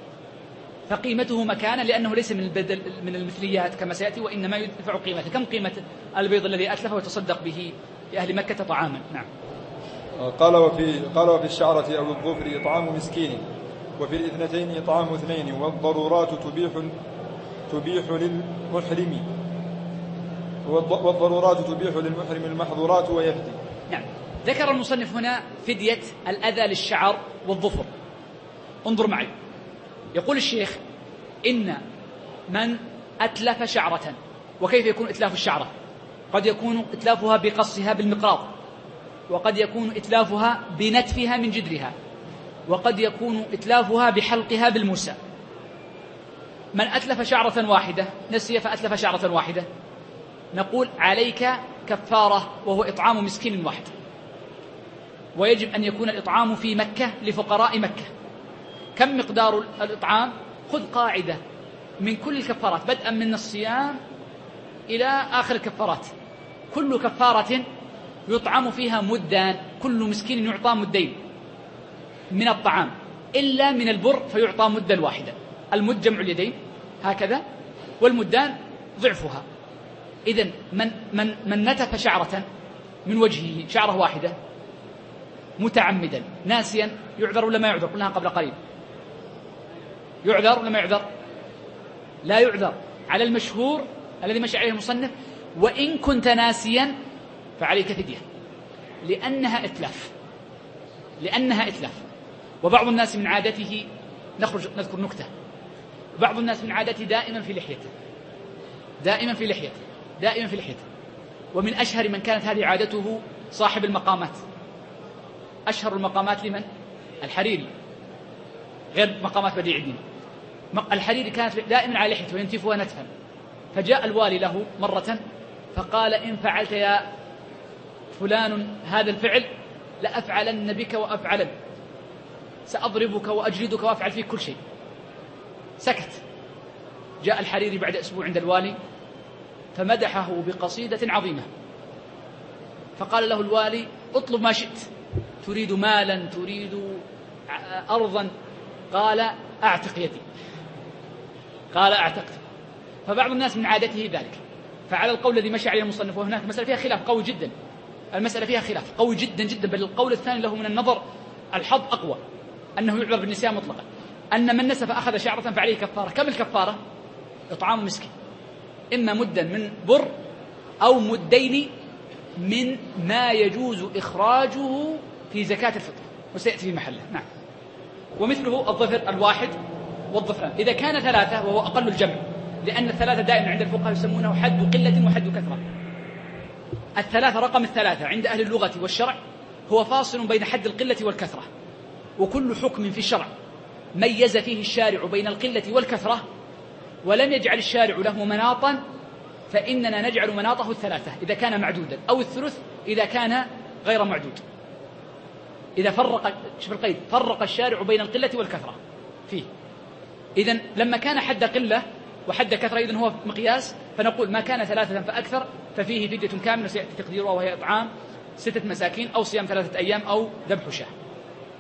فقيمته مكانا، لأنه ليس من البدل من المثليات كما سيأتي، وإنما يدفع قيمته. كم قيمة البيض الذي أتلفه وتصدق به لأهل مكة طعاما؟ نعم. قال وفي قال وفي الشعرة أو الظفر إطعام مسكين، وفي الاثنتين إطعام اثنين، والضرورات تبيح تبيح للمحرم والضرورات تبيح للمحرم المحظورات ويفدي. نعم. ذكر المصنف هنا فدية الأذى للشعر والظفر. انظر معي، يقول الشيخ إن من أتلف شعرة، وكيف يكون إتلاف الشعرة؟ قد يكون إتلافها بقصها بالمقراض، وقد يكون إتلافها بنتفها من جدرها، وقد يكون إتلافها بحلقها بالموسى. من أتلف شعرة واحدة نسي فأتلف شعرة واحدة، نقول عليك كفارة وهو إطعام مسكين واحد، ويجب أن يكون الإطعام في مكة لفقراء مكة. كم مقدار الإطعام؟ خذ قاعدة من كل الكفارات بدءا من الصيام إلى آخر الكفارات، كل كفارة يطعم فيها مدان، كل مسكين يعطى مدين من الطعام، إلا من البر فيعطى مدا واحدا. المد جمع اليدين هكذا، والمدان ضعفها. إذن من, من, من نتف شعرة من وجهه، شعرة واحدة متعمدا ناسيا، يعذر ولا ما يعذر؟ قلناها قبل قليل. يعذر ولا ما يعذر؟ لا يعذر على المشهور الذي مشى عليه المصنف. وإن كنت ناسيا فعليك فدية، لأنها إتلاف لأنها إتلاف وبعض الناس من عادته، نخرج نذكر نكتة، بعض الناس من عادته دائما في لحيته دائما في لحيته دائما في لحيته ومن أشهر من كانت هذه عادته صاحب المقامات. أشهر المقامات لمن؟ الحريري، غير مقامات بديع الدين. الحريري كانت دائما على لحيته وينتفها نتفا، فجاء الوالي له مرة فقال إن فعلت يا فلان هذا الفعل لأفعلن بك وأفعلن، سأضربك وأجلدك وأفعل فيك كل شيء. سكت. جاء الحريري بعد أسبوع عند الوالي فمدحه بقصيدة عظيمة، فقال له الوالي اطلب ما شئت، تريد مالا، تريد أرضا؟ قال أعتق يدي. قال أعتقت. فبعض الناس من عادته ذلك. فعلى القول الذي مشى عليه المصنف، وهناك مسألة فيها خلاف قوي جدا، المسألة فيها خلاف قوي جدا جدا، بل القول الثاني له من النظر الحظ أقوى، أنه يعذر بالنسيان مطلقا، أن من نسف أخذ شعرة فعليه كفارة. كم الكفارة؟ إطعام مسكين، إما مدا من بر أو مدين من ما يجوز إخراجه في زكاة الفطر، وسيأتي في محله. نعم. ومثله الظفر الواحد والظفران إذا كان ثلاثة، وهو أقل الجمع، لأن الثلاثة دائما عند الفقهاء يسمونه حد قلة وحد كثرة. الثلاثة رقم الثلاثة عند أهل اللغة والشرع هو فاصل بين حد القلة والكثرة، وكل حكم في الشرع ميز فيه الشارع بين القلة والكثرة ولم يجعل الشارع له مناطا، فإننا نجعل مناطه الثلاثة إذا كان معدودا، أو الثلث إذا كان غير معدود. إذا فرق، شوف القيد، فرق الشارع بين القلة والكثرة فيه. إذن لما كان حد قلة وحد كثرة إذن هو مقياس، فنقول ما كان ثلاثة فأكثر ففيه فدية كاملة سيأتي تقديرها، وهي إطعام ستة مساكين أو صيام ثلاثة أيام أو ذبح شاة.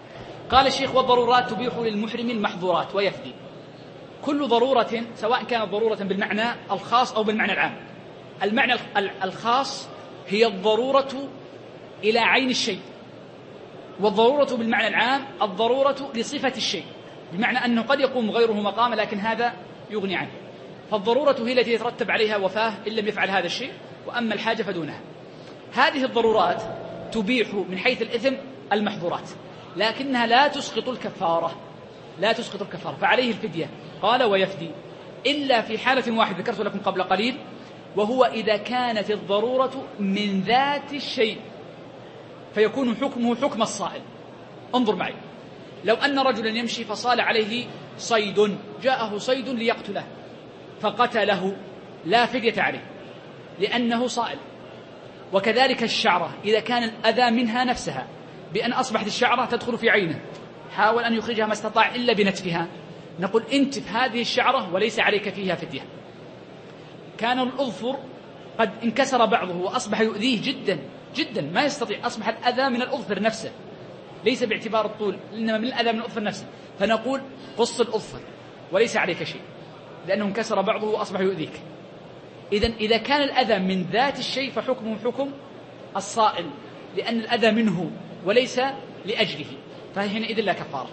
قال الشيخ والضرورات تبيح للمحرم المحظورات ويفدي. كل ضرورة سواء كانت ضرورة بالمعنى الخاص أو بالمعنى العام. المعنى الخاص هي الضرورة إلى عين الشيء، والضرورة بالمعنى العام الضرورة لصفة الشيء، بمعنى أنه قد يقوم غيره مقام لكن هذا يغني عنه. فالضرورة هي التي يترتب عليها وفاة إن لم يفعل هذا الشيء، وأما الحاجة فدونها. هذه الضرورات تبيح من حيث الإثم المحظورات، لكنها لا تسقط الكفارة، لا تسقط الكفارة، فعليه الفدية. قال ويفدي إلا في حالة واحدة ذكرت لكم قبل قليل، وهو إذا كانت الضرورة من ذات الشيء فيكون حكمه حكم الصائل. انظر معي، لو أن رجلا يمشي فصال عليه صيد، جاءه صيد ليقتله فقتله، لا فدية عليه لأنه صائل. وكذلك الشعرة إذا كان الأذى منها نفسها، بأن أصبحت الشعرة تدخل في عينه، حاول أن يخرجها ما استطاع إلا بنتفها، نقول انتف هذه الشعرة وليس عليك فيها فدية. كان الأظفر قد انكسر بعضه وأصبح يؤذيه جدا جدا، ما يستطيع، أصبح الأذى من الأظفر نفسه، ليس باعتبار الطول، إنما من الأذى من الأظفر نفسه، فنقول قص الأظفر وليس عليك شيء لأنه انكسر بعضه وأصبح يؤذيك. إذن إذا كان الأذى من ذات الشيء فحكمه حكم الصائل، لأن الأذى منه وليس لأجله، فحينئذ لا كفارة.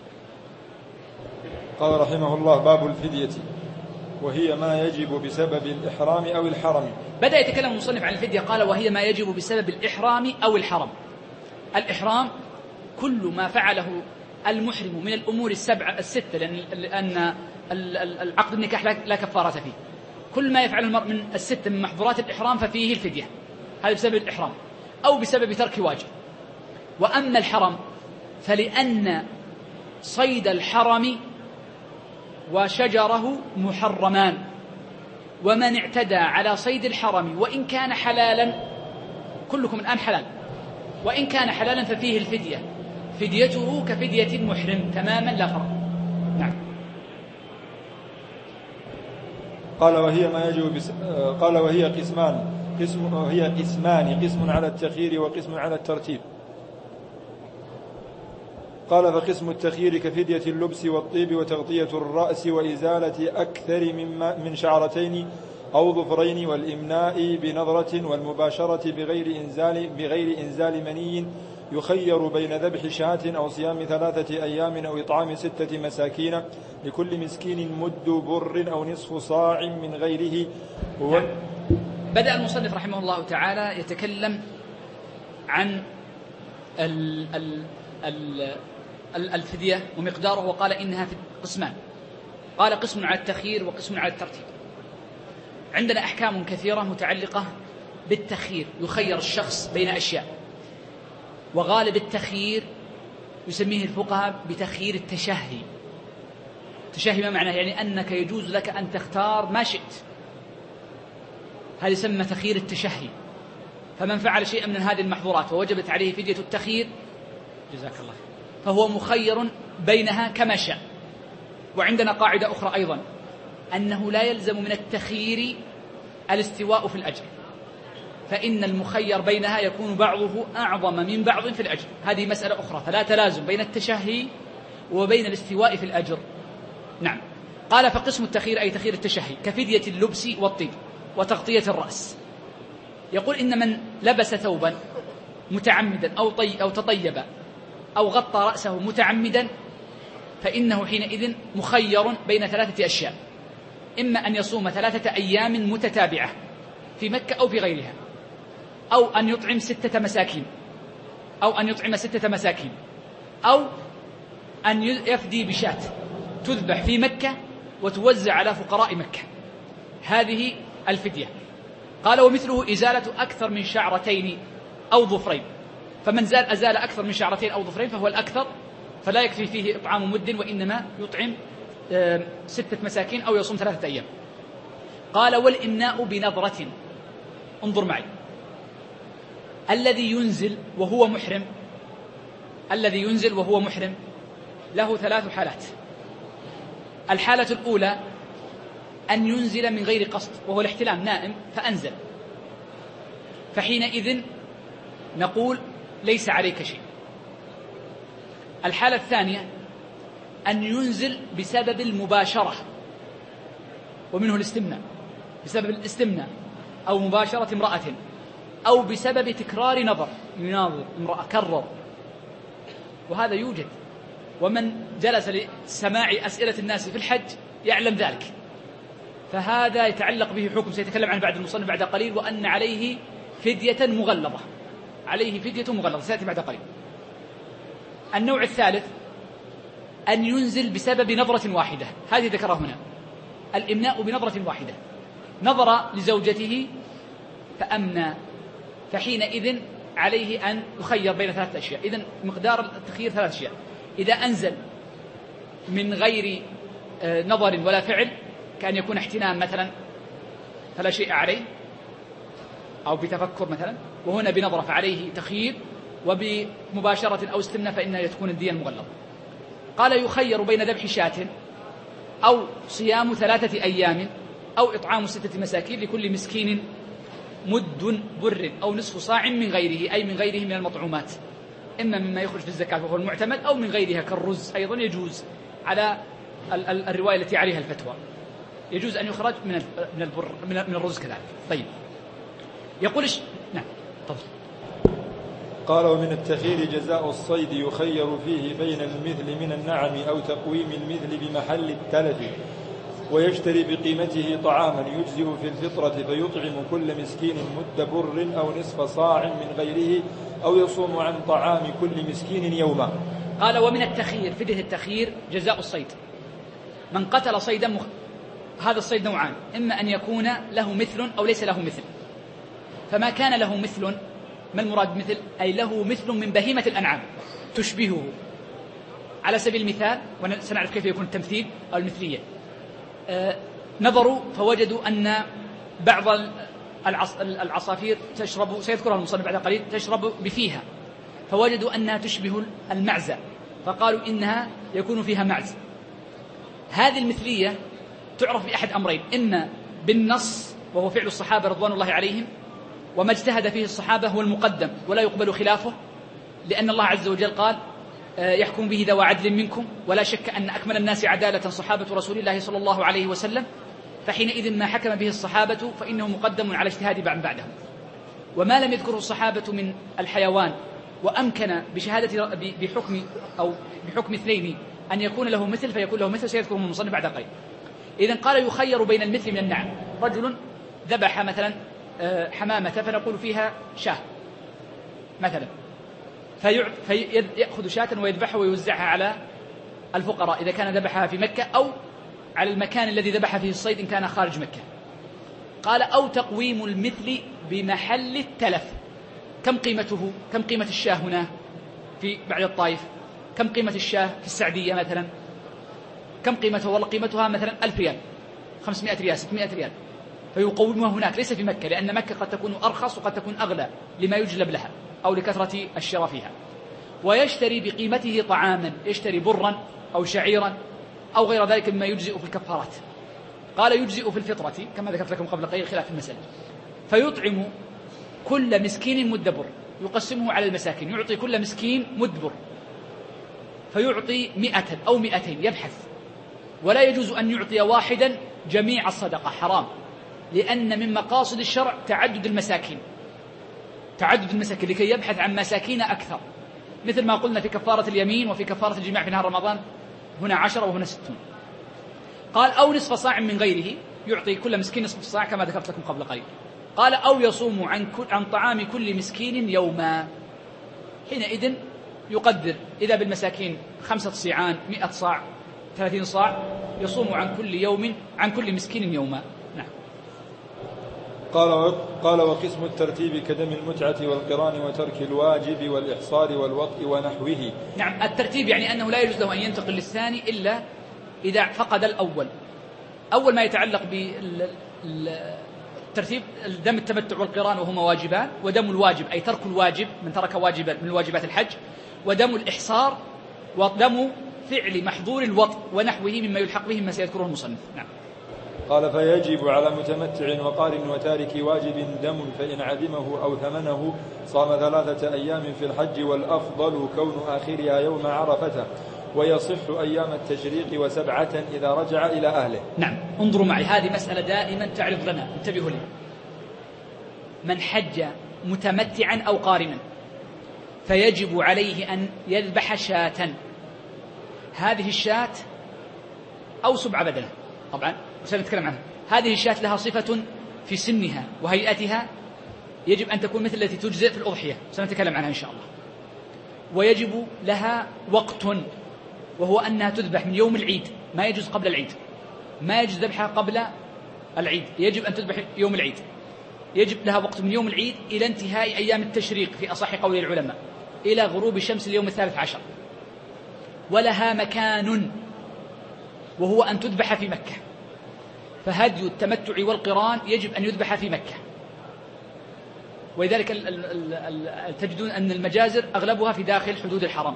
قال رحمه الله: باب الفدية، وهي ما يجب بسبب الإحرام أو الحرم. بدأ يتكلم المصنف عن الفدية، قال وهي ما يجب بسبب الإحرام أو الحرم. الإحرام كل ما فعله المحرم من الأمور السبعة الستة، لأن العقد النكاح لا كفارة فيه، كل ما يفعل المرء من الستة من محظورات الإحرام ففيه الفدية، هذا بسبب الإحرام أو بسبب ترك واجب. وأما الحرم فلأن صيد الحرم وشجره محرمان، ومن اعتدى على صيد الحرم وإن كان حلالا، كلكم الآن حلال، وإن كان حلالا ففيه الفدية، فديته كفدية المحرم تماما لا فرق. نعم. قال وهي ما يجب بس... قال وهي قسمان قسم وهي قسمان قسم على التخيير وقسم على الترتيب. قال فقسم التخيير كفدية اللبس والطيب وتغطية الرأس وإزالة أكثر من شعرتين أو ظفرين والإمناء بنظرة والمباشرة بغير إنزال, بغير إنزال مني، يخير بين ذبح شاة أو صيام ثلاثة أيام أو إطعام ستة مساكين لكل مسكين مد بر أو نصف صاع من غيره. هو بدأ المصنف رحمه الله تعالى يتكلم عن ال ال ال الفدية ومقداره، وقال إنها قسمان. قال قسم على التخيير وقسم على الترتيب. عندنا أحكام كثيرة متعلقة بالتخيير، يخير الشخص بين أشياء، وغالب التخيير يسميه الفقهاء بتخيير التشهي. التشهي ما معناه؟ يعني أنك يجوز لك أن تختار ما شئت، هذا يسمى تخيير التشهي. فمن فعل شيئا من هذه المحظورات ووجبت عليه فدية التخيير جزاك الله فهو مخير بينها كما شاء. وعندنا قاعدة أخرى أيضا، أنه لا يلزم من التخيير الاستواء في الأجر، فإن المخير بينها يكون بعضه أعظم من بعض في الأجر، هذه مسألة أخرى، فلا تلازم بين التشهي وبين الاستواء في الأجر. نعم. قال فقسم التخيير أي تخيير التشهي كفدية اللبس والطيب وتغطية الرأس. يقول إن من لبس ثوبا متعمدا أو, طي أو تطيب أو غطى رأسه متعمدا فإنه حينئذ مخير بين ثلاثة أشياء، إما أن يصوم ثلاثة أيام متتابعة في مكة أو في غيرها، أو أن يطعم ستة مساكين أو أن يطعم ستة مساكين أو أن يفدي بشاة تذبح في مكة وتوزع على فقراء مكة، هذه الفدية. قال ومثله إزالة أكثر من شعرتين أو ظفرين، فمن زال أزال أكثر من شعرتين أو ظفرين فهو الأكثر، فلا يكفي فيه إطعام مد، وإنما يطعم ستة مساكين أو يصوم ثلاثة أيام. قال والإمناء بنظرة. انظر معي، الذي ينزل وهو محرم الذي ينزل وهو محرم له ثلاث حالات. الحالة الأولى أن ينزل من غير قصد، وهو الاحتلام، نائم فأنزل، فحينئذ نقول ليس عليك شيء. الحالة الثانية أن ينزل بسبب المباشرة، ومنه الاستمناء، بسبب الاستمناء أو مباشرة امرأة، أو بسبب تكرار نظر، يناظر امرأة كرر، وهذا يوجد، ومن جلس لسماع أسئلة الناس في الحج يعلم ذلك، فهذا يتعلق به حكم سيتكلم عنه بعد المصنف بعد قليل، وأن عليه فدية مغلظة، عليه فدية مغلظة سيأتي بعد قليل. النوع الثالث أن ينزل بسبب نظرة واحدة، هذه ذكرها هنا، الإمناء بنظرة واحدة، نظر لزوجته فأمنى، فحينئذ عليه أن يخير بين ثلاثة أشياء. إذن مقدار التخيير ثلاثة أشياء: إذا أنزل من غير نظر ولا فعل، كأن يكون احتنام مثلا فلا شيء عليه، أو بتفكر مثلا، وهنا بنظرة فعليه تخيير، وبمباشرة أو استمناء فإنها تكون الدية المغلظة. قال يخير بين ذبح شاة أو صيام ثلاثة أيام أو إطعام ستة مساكين لكل مسكين مد بر أو نصف صاع من غيره، أي من غيره من المطعومات، إما مما يخرج في الزكاة وهو المعتمد، أو من غيرها كالرز أيضا يجوز على الرواية التي عليها الفتوى، يجوز أن يخرج من من البر من الرز كذلك. طيب، يقول إيش؟ نعم تفضل. قال: ومن التخيير جزاء الصيد يخير فيه بين المثل من النعم أو تقويم المثل بمحل التلف، ويشتري بقيمته طعاما يجزئ في الفطرة فيطعم كل مسكين مد بر أو نصف صاع من غيره، أو يصوم عن طعام كل مسكين يوما. قال: ومن التخيير، فدية التخيير جزاء الصيد. من قتل صيدا مخ... هذا الصيد نوعان، إما أن يكون له مثل أو ليس له مثل. فما كان له مثل، ما المراد مثل؟ أي له مثل من بهيمة الأنعام تشبهه. على سبيل المثال، وسنعرف كيف يكون التمثيل أو المثلية، آه نظروا فوجدوا أن بعض العص... العصافير تشرب، سيذكرها المصنف بعد قليل، تشرب بفيها، فوجدوا أنها تشبه المعزة، فقالوا إنها يكون فيها معز. هذه المثلية تعرف بأحد أمرين: إما بالنص وهو فعل الصحابة رضوان الله عليهم، وما اجتهد فيه الصحابة هو المقدم ولا يقبل خلافه، لأن الله عز وجل قال: يحكم به ذوى عدل منكم، ولا شك أن أكمل الناس عدالة صحابة رسول الله صلى الله عليه وسلم، فحينئذ ما حكم به الصحابة فإنه مقدم على اجتهاد من بعدهم. وما لم يذكره الصحابة من الحيوان وأمكن بشهادة بحكم أو بحكم اثنين أن يكون له مثل فيكون له مثل، سيذكره المصنف بعد قليل. إذن قال: يخير بين المثل من النعم. رجل ذبح مثلا حمامة فنقول فيها شاه مثلا، فيأخذ شاة ويذبحها ويوزعها على الفقراء إذا كان ذبحها في مكة، أو على المكان الذي ذبح فيه الصيد إن كان خارج مكة. قال: أو تقويم المثل بمحل التلف. كم قيمته؟ كم قيمة الشاه هنا في بعد الطائف؟ كم قيمة الشاه في السعدية مثلا؟ كم قيمته؟ والله قيمتها مثلا ألف ريال، خمسمائة ريال، ستمائة ريال، فيقومها هناك ليس في مكة، لأن مكة قد تكون أرخص وقد تكون أغلى لما يجلب لها أو لكثرة الشراء فيها. ويشتري بقيمته طعاما، يشتري برا أو شعيرا أو غير ذلك مما يجزئ في الكفارات. قال: يجزئ في الفطرة كما ذكرت لكم قبل قليل خلاف المسألة. فيطعم كل مسكين مد بر، يقسمه على المساكين، يعطي كل مسكين مد بر، فيعطي مئة أو مئتين، يبحث. ولا يجوز أن يعطي واحدا جميع الصدقة، حرام، لأن من مقاصد الشرع تعدد المساكين، تعدد المساكين لكي يبحث عن مساكين أكثر، مثل ما قلنا في كفارة اليمين وفي كفارة الجماع في نهار رمضان، هنا عشرة وهنا ستون. قال: أو نصف صاع من غيره، يعطي كل مسكين نصف صاع كما ذكرت لكم قبل قليل. قال: أو يصوم عن, عن طعام كل مسكين يوما. حينئذ يقدر إذا بالمساكين خمسة صيعان، مئة صاع، ثلاثين صاع، يصوم عن كل يوم عن كل مسكين يوما. نعم. قال قال وقسم الترتيب كدم المتعة والقران وترك الواجب والإحصار والوطء ونحوه. نعم، الترتيب يعني أنه لا يجوز له أن ينتقل للثاني إلا إذا فقد الأول. أول ما يتعلق بالترتيب دم التمتع والقران وهما واجبان، ودم الواجب أي ترك الواجب من ترك واجبا من واجبات الحج، ودم الإحصار، ودم فعل محظور الوطء ونحوه مما يلحق به مما سيذكره المصنف. نعم. قال فيجب على متمتع وقارن وتارك واجب دم، فإن عدمه أو ثمنه صام ثلاثة أيام في الحج، والأفضل كون آخرها يوم عرفة، ويصح أيام التشريق وسبعة إذا رجع إلى أهله. نعم، انظروا معي، هذه مسألة دائما تعرض لنا، انتبهوا لي. من حج متمتعا أو قارنا فيجب عليه أن يذبح شاة، هذه الشاة أو سبع بدنة، طبعا سنتكلم عنها. هذه الشاة لها صفة في سنها وهيئتها يجب أن تكون مثل التي تجزئ في الأضحية، سنتكلم عنها إن شاء الله. ويجب لها وقت، وهو أنها تذبح من يوم العيد، ما يجوز قبل العيد، ما يجوز ذبحها قبل العيد، يجب أن تذبح يوم العيد. يجب لها وقت من يوم العيد إلى انتهاء أيام التشريق في أصح قول العلماء، إلى غروب شمس اليوم الثالث عشر. ولها مكان، وهو أن تذبح في مكة، فهدي التمتع والقران يجب أن يذبح في مكة. ولذلك تجدون أن المجازر أغلبها في داخل حدود الحرم،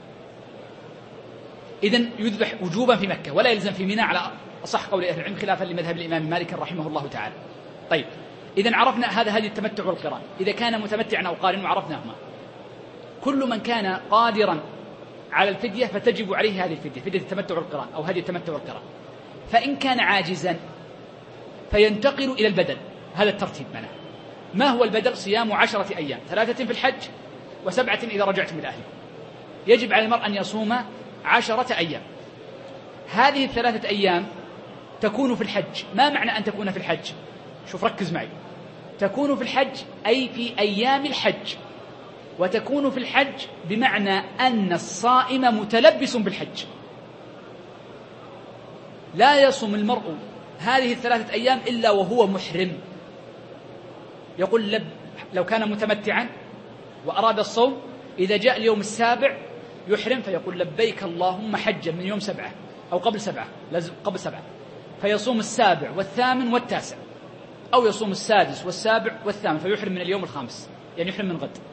إذن يذبح وجوبا في مكة، ولا يلزم في منى على أصح قول أهل العلم، خلافا لمذهب الإمام مالك رحمه الله تعالى. طيب، إذن عرفنا هذا هدي التمتع والقران إذا كان متمتعا أو قارن، وعرفناهما. كل من كان قادرا على الفدية فتجب عليه هذه الفدية، فدية التمتع والقران أو هدي التمتع والقران. فإن كان عاجزا فينتقل إلى البدل، هذا الترتيب معنا. ما هو البدل؟ صيام عشرة أيام، ثلاثة في الحج وسبعة إذا رجعتم إلى أهلكم. يجب على المرء أن يصوم عشرة أيام. هذه الثلاثة أيام تكون في الحج. ما معنى أن تكون في الحج؟ شوف ركز معي، تكون في الحج أي في أيام الحج، وتكون في الحج بمعنى أن الصائم متلبس بالحج. لا يصوم المرء هذه الثلاثة أيام إلا وهو محرم. يقول لب لو كان متمتعا وأراد الصوم، إذا جاء اليوم السابع يحرم فيقول لبيك اللهم حجا من يوم سبعة أو قبل سبعة، لازم قبل سبعة، فيصوم السابع والثامن والتاسع، أو يصوم السادس والسابع والثامن فيحرم من اليوم الخامس، يعني يحرم من غد.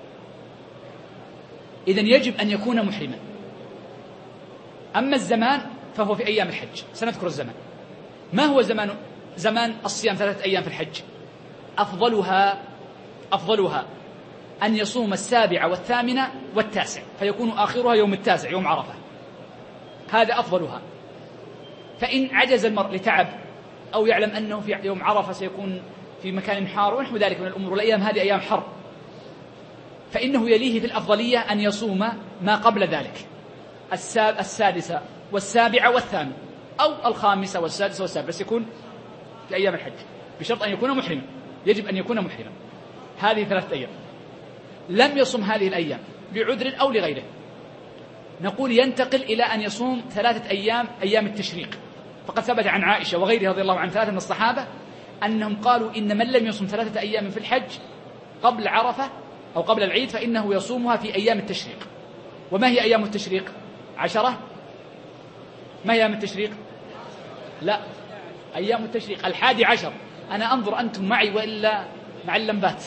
إذن يجب أن يكون محرما. أما الزمان فهو في أيام الحج، سنذكر الزمان. ما هو زمان زمان الصيام ثلاثة أيام في الحج؟ أفضلها أفضلها أن يصوم السابع والثامنة والتاسع، فيكون آخرها يوم التاسع يوم عرفة، هذا أفضلها. فإن عجز المرء لتعب أو يعلم أنه في يوم عرفة سيكون في مكان حار ونحو ذلك من الأمور، والأيام هذه أيام حر، فإنه يليه في الأفضلية أن يصوم ما قبل ذلك، السادسة والسابعة والثامنة، أو الخامسة والسادسة والسابعة، بس يكون في أيام الحج، بشرط أن يكون محرما. يجب أن يكون محرما هذه ثلاثة أيام. لم يصم هذه الأيام بعذر أو لغيره، نقول ينتقل إلى أن يصوم ثلاثة أيام أيام التشريق. فقد ثبت عن عائشة وغيرها رضي الله عن ثلاثة من الصحابة أنهم قالوا إن من لم يصم ثلاثة أيام في الحج قبل عرفة أو قبل العيد فإنه يصومها في أيام التشريق. وما هي أيام التشريق؟ عشرة. ما هي أيام التشريق؟ لا، أيام التشريق الحادي عشر. أنا أنظر أنتم معي وإلا مع اللمبات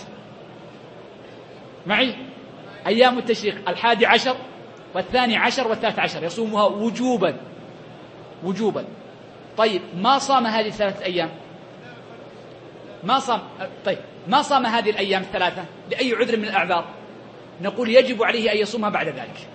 معي. أيام التشريق الحادي عشر والثاني عشر والثالث عشر يصومها وجوبا وجوبا. طيب ما صام هذه الثلاثة أيام؟ ما صام. طيب ما صام هذه الأيام الثلاثة لأي عذر من الأعذار؟ نقول يجب عليه أن يصومها بعد ذلك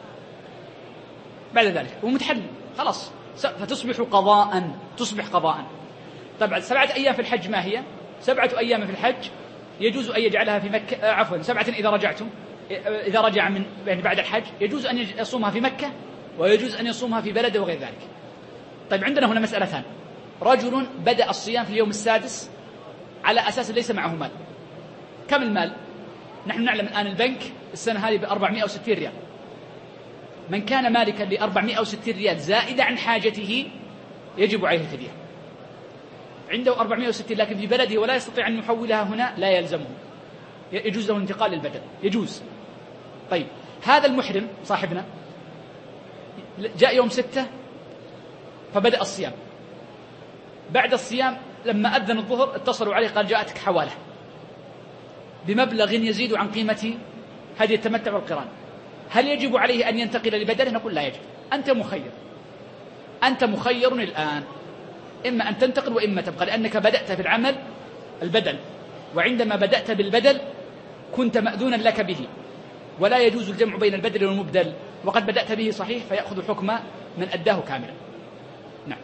بعد ذلك ومتحل خلاص، فتصبح قضاء تصبح قضاء. طبعا سبعة أيام في الحج ما هي؟ سبعة أيام في الحج يجوز أن يجعلها في مكة، عفوا سبعة إذا رجعتم، إذا رجع من يعني بعد الحج يجوز أن يصومها في مكة ويجوز أن يصومها في بلده وغير ذلك. طيب عندنا هنا مسألتان. رجل بدأ الصيام في اليوم السادس على أساس ليس معه مال. كم المال؟ نحن نعلم الآن البنك السنة هذه بأربعمائة وستين ريال. من كان مالكا لأربعمائة وستين ريال زائدة عن حاجته يجب عليه الفدية. عنده أربعمائة وستين لكن في بلده ولا يستطيع أن يحولها هنا، لا يلزمه، يجوز له الانتقال للبدل، يجوز. طيب هذا المحرم صاحبنا جاء يوم ستة فبدأ الصيام. بعد الصيام لما أذن الظهر اتصلوا عليه قال جاءتك حوالة بمبلغ يزيد عن قيمة هذه التمتع والقران، هل يجب عليه أن ينتقل لبدله؟ نقول لا يجب، أنت مخير، أنت مخير الآن. إما أن تنتقل وإما تبقى، لأنك بدأت في العمل البدل، وعندما بدأت بالبدل كنت مأذونا لك به، ولا يجوز الجمع بين البدل والمبدل، وقد بدأت به صحيح فيأخذ حكم من أداه كاملا. نعم.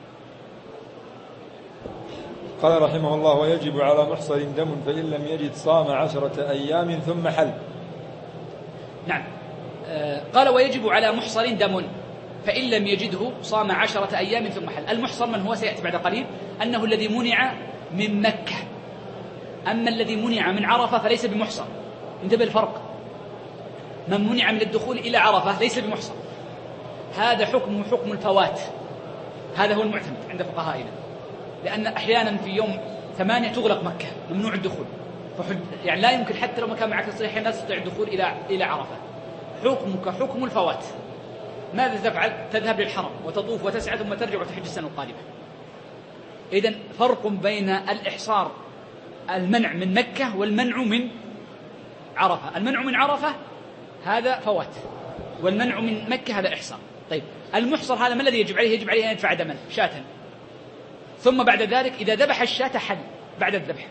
قال رحمه الله: ويجب على محصر دم فإن لم يجد صام عشرة أيام ثم حل. نعم. آه قال: ويجب على محصر دم فإن لم يجده صام عشرة أيام ثم حل. المحصر من هو؟ سيأتي بعد قليل أنه الذي منع من مكة، أما الذي منع من عرفة فليس بمحصر. انتبه الفرق، من منع من الدخول إلى عرفة ليس بمحصر، هذا حكم حكم الفوات، هذا هو المعتمد عند فقهائنا، لأن أحيانا في يوم ثمانية تغلق مكة، ممنوع الدخول، يعني لا يمكن حتى لو ما كان معك تصريح لا تستطيع الدخول إلى إلى عرفة. حكمك حكم الفوات. ماذا تفعل؟ تذهب للحرم وتطوف وتسعى ثم ترجع وتحج السنة القادمة. إذن فرق بين الإحصار المنع من مكة والمنع من عرفة. المنع من عرفة هذا فوات، والمنع من مكة هذا إحصار. طيب المحصر هذا ما الذي يجب عليه؟ يجب عليه أن يدفع دما شاة، ثم بعد ذلك إذا ذبح الشاة حل بعد الذبح،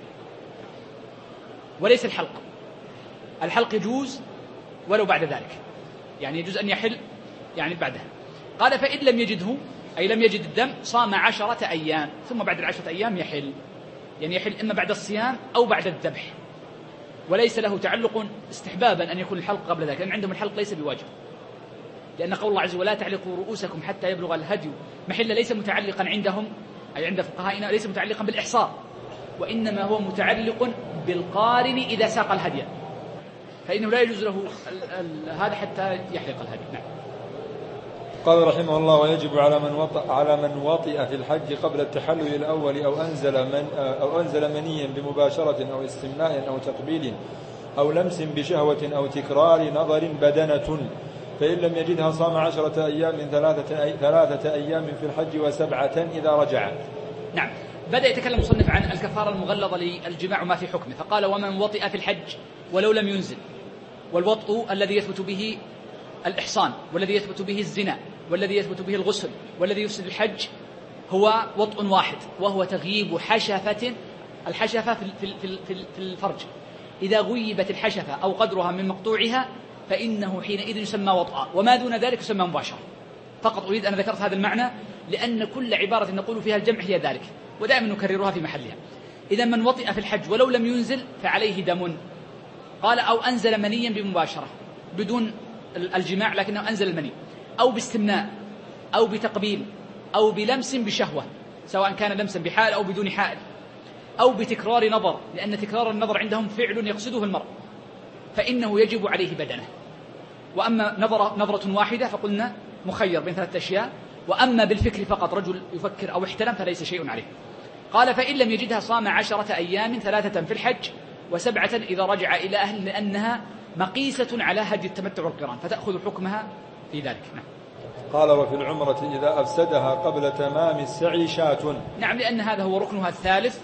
وليس الحلق. الحلق يجوز ولو بعد ذلك، يعني يجوز أن يحل يعني بعدها. قال: فإن لم يجده أي لم يجد الدم صام عشرة أيام، ثم بعد العشرة أيام يحل، يعني يحل إما بعد الصيام أو بعد الذبح، وليس له تعلق استحبابا أن يكون الحلق قبل ذلك، لأن عندهم الحلق ليس بواجب، لأن قول الله عز وجل: ولا تعلقوا رؤوسكم حتى يبلغ الهدي محل، ليس متعلقا عندهم أي عند فقهائنا ليس متعلقا بالإحصار، وإنما هو متعلق بالقارن إذا ساق الهدي، فإنه لا يجوز له هذا حتى يحلق الهدي. نعم. قال رحمه الله: ويجب على من وطئ على من وطئ في الحج قبل التحلل الأول أو أنزل من أو أنزل منيا بمباشرة أو استمناء أو تقبيل أو لمس بشهوة أو تكرار نظر بدنة، فإن لم يجدها صام عشرة أيام من ثلاثة, أي ثلاثة أيام في الحج وسبعة إذا رجع. نعم. بدأ يتكلم المصنف عن الكفارة المغلظة للجماع وما في حكمه، فقال: ومن وطئ في الحج ولو لم ينزل. والوطء الذي يثبت به الإحصان، والذي يثبت به الزنا، والذي يثبت به الغسل، والذي يفسد الحج هو وطء واحد، وهو تغييب حشفة. الحشفة في في الفرج، إذا غيبت الحشفة أو قدرها من مقطوعها فإنه حينئذ يسمى وطئا، وما دون ذلك يسمى مباشرة. فقط أريد أن ذكرت هذا المعنى لأن كل عبارة نقول فيها الجمع هي ذلك، ودائما نكررها في محلها. إذا من وطئ في الحج ولو لم ينزل فعليه دم. قال: أو أنزل منيا بمباشرة بدون الجماع لكنه أنزل المني، أو باستمناء أو بتقبيل أو بلمس بشهوة، سواء كان لمسا بحائل أو بدون حائل، أو بتكرار نظر، لأن تكرار النظر عندهم فعل يقصده المرء، فإنه يجب عليه بدنه. وأما نظرة, نظرة واحدة فقلنا مخير بين ثلاثة أشياء، وأما بالفكر فقط رجل يفكر أو احتلم فليس شيء عليه. قال: فإن لم يجدها صام عشرة أيام، ثلاثة في الحج وسبعة إذا رجع إلى أهل، لأنها مقيسة على هدي التمتع والقران فتأخذ حكمها في ذلك. نعم. قال: وفي العمرة إذا أفسدها قبل تمام السعي شاة. نعم، لأن هذا هو ركنها الثالث،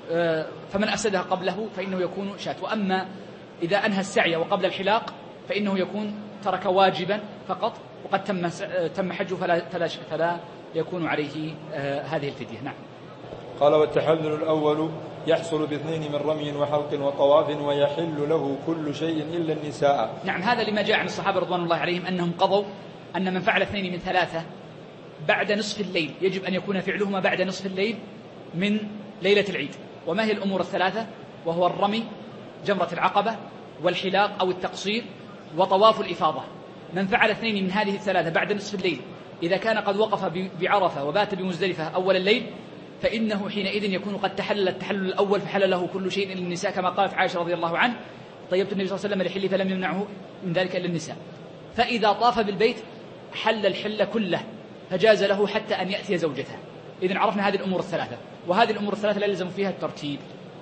فمن أفسدها قبله فإنه يكون شاة. وأما إذا أنهى السعي وقبل الحلاق فإنه يكون ترك واجبا فقط، وقد تم تم حجه فلا, فلا, فلا يكون عليه هذه الفدية. نعم. قال: والتحلل الأول يحصل باثنين من رمي وحلق وطواف، ويحل له كل شيء إلا النساء. نعم، هذا لما جاء عن الصحابة رضوان الله عليهم أنهم قضوا أن من فعل اثنين من ثلاثة بعد نصف الليل يجب أن يكون فعلهما بعد نصف الليل من ليلة العيد. وما هي الأمور الثلاثة؟ وهو الرمي، جمرة العقبة، والحلاق أو التقصير، وطواف الإفاضة. من فعل اثنين من هذه الثلاثة بعد نصف الليل إذا كان قد وقف بعرفة وبات بمزدلفة أول الليل فإنه حينئذ يكون قد تحلل التحلل الأول فحل له كل شيء إلا النساء، كما قالت عائشة رضي الله عنه: طيبت النبي صلى الله عليه وسلم لحلي فلم يمنعه من ذلك إلا النساء. فإذا طاف بالبيت حل الحل كله فجاز له حتى أن يأتي زوجته. إذن عرفنا هذه الأمور الثلاثة، وهذه الأمور الثلاثة لا يلزم فيها الترتيب.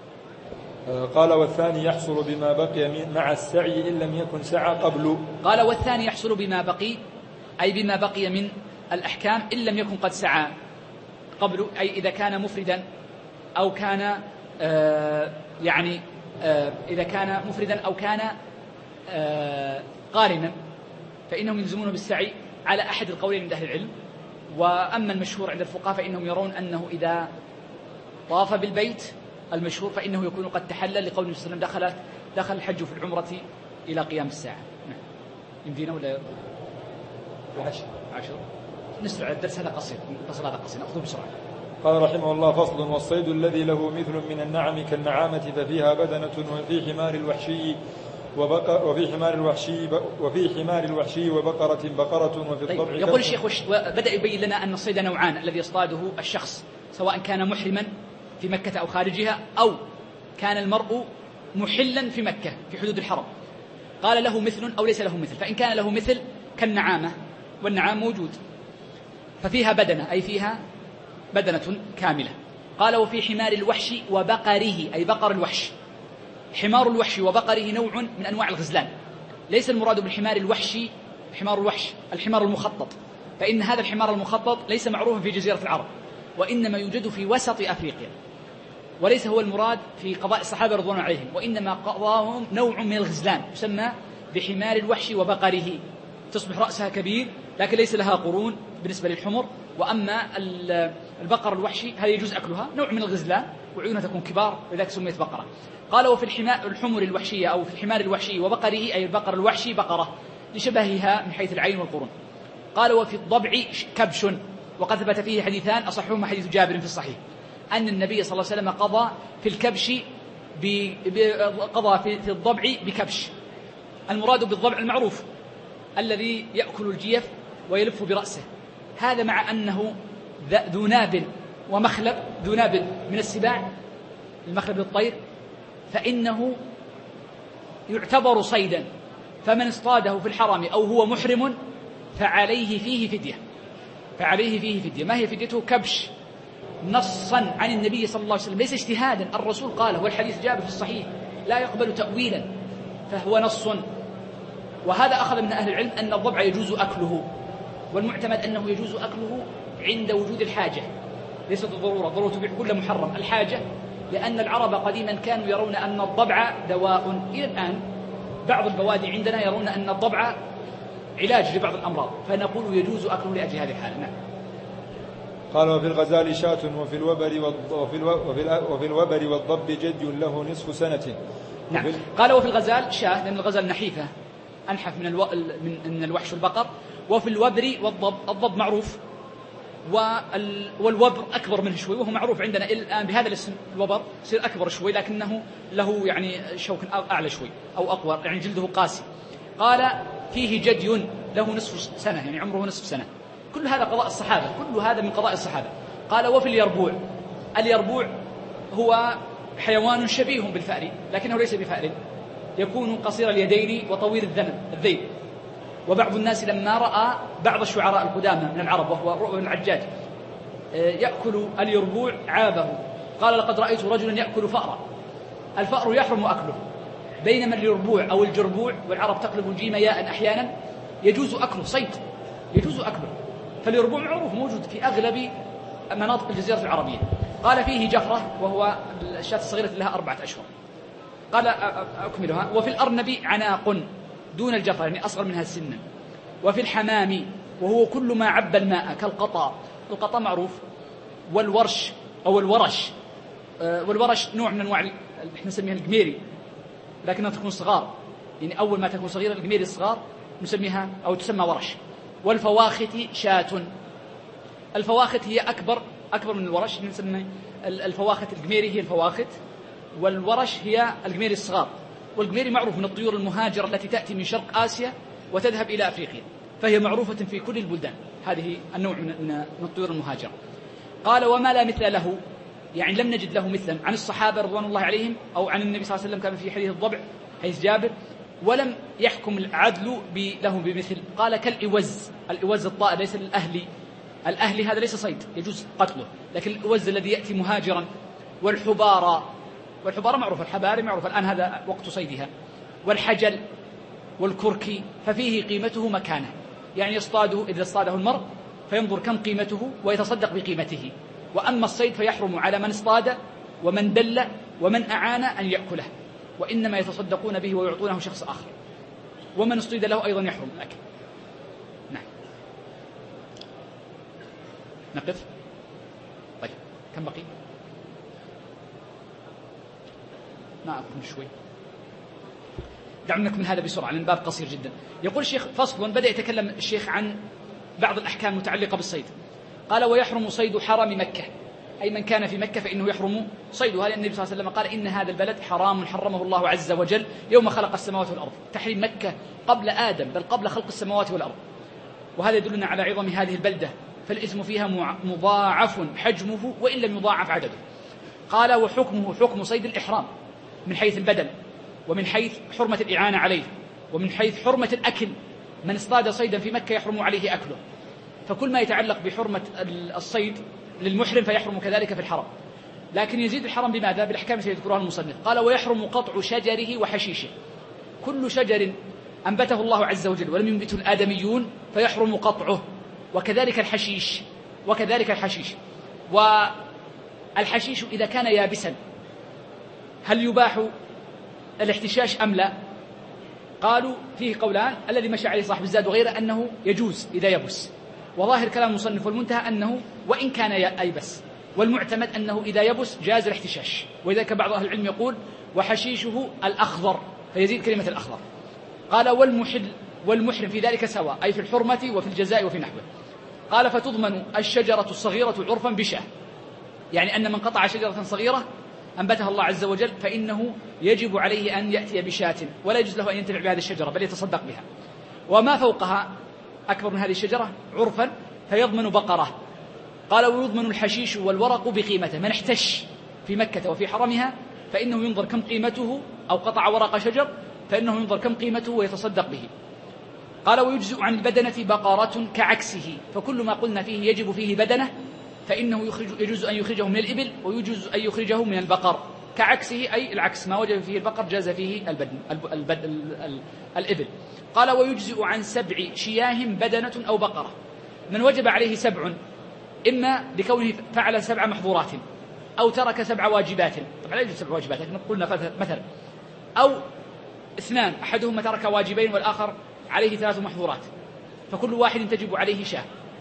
قال: والثاني يحصل بما بقي مع السعي إن لم يكن سعى قبل. قال: والثاني يحصل بما بقي، أي بما بقي من الأحكام إن لم يكن قد سعى قبل، أي إذا كان مفردا أو كان آه يعني آه إذا كان مفردا أو كان آه قارنا فإنهم يلزمونه بالسعي على أحد القولين عند أهل العلم، وأما المشهور عند الفقهاء فإنهم يرون أنه إذا طاف بالبيت المشهور فإنه يكون قد تحلل، لقول النبي صلى الله عليه وسلم دخل دخل الحج في العمرة إلى قيام الساعة. نعم. يمدينا ولا عشر عشر نسرع الدرس هذا قصير، الفصل هذا قصير نأخذه بسرعة. قال رحمه الله: فصل: والصيد الذي له مثل من النعم كالنعامة ففيها بدنة، وفي حمار الوحشي وبقر وفي حمار الوحشي وفي حمار الوحشي وبقرة بقرة وفي الضبع. طيب يقول الشيخ وش... بدأ يبين لنا أن الصيد نوعان: الذي يصطاده الشخص سواء كان محرما في مكة أو خارجها، أو كان المرء محلا في مكة في حدود الحرم. قال له مثل أو ليس له مثل. فإن كان له مثل كالنعامة، والنعام موجود، ففيها بدنة أي فيها بدنة كاملة. قال: وفي حمار الوحش وبقره أي بقر الوحش. حمار الوحش وبقره نوع من أنواع الغزلان، ليس المراد بالحمار الوحشي حمار الوحش الحمار المخطط، فإن هذا الحمار المخطط ليس معروفا في جزيرة العرب، وإنما يوجد في وسط أفريقيا، وليس هو المراد في قضاء الصحابة رضوان عليهم، وإنما قضاهم نوع من الغزلان يسمى بحمار الوحش وبقره. تصبح رأسها كبير لكن ليس لها قرون بالنسبة للحمر. وأما البقر الوحشي هذا يجوز أكلها، نوع من الغزلان، وعيونها تكون كبار لذلك سميت بقرة. قال: وفي الحمر الوحشية أو في الحمار الوحشي وبقره أي البقر الوحشي بقرة لشبهها من حيث العين والقرون. قال: وفي الضبع كبش. وقد ثبت فيه حديثان أصحهما حديث جابر في الصحيح أن النبي صلى الله عليه وسلم قضى في الكبش ب... قضى في الضبع بكبش. المراد بالضبع المعروف الذي يأكل الجيف ويلف برأسه، هذا مع أنه ذو ناب ومخلب، ذو ناب من السباع، المخلب للطير، فإنه يعتبر صيدا، فمن اصطاده في الحرم أو هو محرم فعليه فيه فدية فعليه فيه فدية. ما هي فديته؟ كبش، نصا عن النبي صلى الله عليه وسلم، ليس اجتهادا، الرسول قاله، والحديث جابر في الصحيح لا يقبل تأويلا، فهو نص. وهذا أخذ من أهل العلم أن الضبع يجوز أكله، والمعتمد أنه يجوز أكله عند وجود الحاجة، ليست الضرورة، ضرورة تبيح كل محرم، الحاجة، لأن العرب قديما كانوا يرون أن الضبع دواء. إلى الآن بعض البوادي عندنا يرون أن الضبع علاج لبعض الأمراض، فنقول يجوز أكله لأجل هذه الحالة. نعم. قال: وفي الغزال شاة، وفي الوبر وفي وفي الوبر والضب جد له نصف سنة. نعم. قال: وفي الغزال شاة، لأن الغزال نحيفة أنحف من الو... من الوحش والبقر. وفي الوبر والضب، الضب معروف، وال... والوبر أكبر منه شوي، وهو معروف عندنا الآن بهذا الاسم الوبر، يصير أكبر شوي لكنه له يعني شوك أعلى شوي أو أقوى، يعني جلده قاسي. قال: فيه جدي له نصف سنة، يعني عمره نصف سنة. كل هذا قضاء الصحابة، كل هذا من قضاء الصحابة. قال: وفي اليربوع، اليربوع هو حيوان شبيه بالفأر لكنه ليس بفأر، يكون قصير اليدين وطويل الذنب الذيل. وبعض الناس لما رأى بعض الشعراء القدامى من العرب وهو رؤى العجاج يأكل اليربوع عابه، قال: لقد رأيت رجلا يأكل فأرا. الفأر يحرم أكله، بينما اليربوع أو الجربوع، والعرب تقلب الجيم ياء أحيانا، يجوز أكله، صيد يجوز أكله. فاليربوع معروف موجود في أغلب مناطق الجزيرة العربية. قال: فيه جفرة، وهو الشاة الصغيرة لها أربعة أشهر. قال: أكملها. وفي الأرنب عناق دون الجفرة، يعني أصغر منها سنا. وفي الحمام، وهو كل ما عب الماء كالقطا، القطا معروف. والورش أو الورش، والورش نوع من أنواع احنا نسميها القميري لكنها تكون صغار، يعني أول ما تكون صغيرة القميري الصغار نسميها أو تسمى ورش. والفواخت شاة، الفواخت هي أكبر أكبر من الورش، نسمي الفواخت القميري هي الفواخت، والورش هي القميري الصغار. والقميري معروف من الطيور المهاجرة التي تأتي من شرق آسيا وتذهب إلى أفريقيا، فهي معروفة في كل البلدان، هذه النوع من الطيور المهاجرة. قال: وما لا مثل له، يعني لم نجد له مثلا عن الصحابة رضوان الله عليهم أو عن النبي صلى الله عليه وسلم، كما في حديث الضبع حديث جابر، ولم يحكم العدل له بمثل. قال: كالإوز، الإوز الطائر ليس الأهلي، الأهلي هذا ليس صيد يجوز قتله، لكن الإوز الذي يأتي مهاجرا. والحبارة، والحبارة معروف، الحباري معروف الآن هذا وقت صيدها. والحجل والكركي، ففيه قيمته مكانه، يعني يصطاده إذا اصطاده المرء فينظر كم قيمته ويتصدق بقيمته. وأما الصيد فيحرم على من اصطاد ومن دل ومن أعان أن يأكله، وإنما يتصدقون به ويعطونه شخص آخر، ومن اصطيد له أيضا يحرم الأكل. نعم. نقف. طيب كم بقي؟ ما أكون شوي. دعنا نكمل هذا بسرعة لأن الباب قصير جدا. يقول الشيخ فصل، بدأ يتكلم الشيخ عن بعض الأحكام المتعلقة بالصيد. قال: ويحرم صيد حرم مكة، أي من كان في مكة فإنه يحرم صيدها، لأن النبي صلى الله عليه وسلم قال: إن هذا البلد حرام حرمه الله عز وجل يوم خلق السماوات والأرض. تحريم مكة قبل آدم، بل قبل خلق السماوات والأرض، وهذا يدلنا على عظم هذه البلدة، فالإثم فيها مضاعف حجمه وإن لم يضاعف عدده. قال: وحكمه حكم صيد الإحرام من حيث البدل، ومن حيث حرمة الإعانة عليه، ومن حيث حرمة الأكل. من اصطاد صيدا في مكة يحرم عليه أكله، فكل ما يتعلق بحرمة الصيد للمحرم فيحرم كذلك في الحرم. لكن يزيد الحرم بماذا؟ بالأحكام سيذكرها المصنف. قال: ويحرم قطع شجره وحشيشه، كل شجر أنبته الله عز وجل ولم ينبته الآدميون فيحرم قطعه، وكذلك الحشيش وكذلك الحشيش والحشيش إذا كان يابسا هل يباح الاحتشاش أم لا؟ قالوا فيه قولان، الذي مشى عليه صاحب الزاد وغيره أنه يجوز إذا يبس، وظاهر كلام المصنف والمنتهى أنه وإن كان يبس، والمعتمد أنه إذا يبس جاز الاحتشاش. ولذلك بعض أهل العلم يقول: وحشيشه الأخضر، فيزيد كلمة الأخضر. قال: والمحل والمحرم في ذلك سواء، أي في الحرمة وفي الجزاء وفي نحوه. قال: فتضمن الشجرة الصغيرة عرفا بشاه، يعني أن من قطع شجرة صغيرة أنبتها الله عز وجل فإنه يجب عليه أن يأتي بشاة، ولا يجوز له أن ينتفع بهذه الشجرة بل يتصدق بها. وما فوقها أكبر من هذه الشجرة عرفا فيضمن بقرة. قال: ويضمن الحشيش والورق بقيمته، من احتش في مكة وفي حرمها فإنه ينظر كم قيمته، أو قطع ورق شجر فإنه ينظر كم قيمته ويتصدق به. قال: ويجزئ عن البدنة بقرة كعكسه، فكل ما قلنا فيه يجب فيه بدنة فإنه يخرج يجوز أن يخرجه من الإبل ويجوز أن يخرجه من البقر، كعكسه أي العكس، ما وجب فيه البقر جاز فيه البدن البدن الإبل. قال: ويجزئ عن سبع شياه بدنة أو بقرة، من وجب عليه سبع إما لكونه فعل سبع محظورات أو ترك سبع واجبات، طبعا لا يجوز سبع واجبات لكن قلنا مثلا، أو اثنان أحدهما ترك واجبين والآخر عليه ثلاث محظورات، فكل واحد تجب عليه شاه،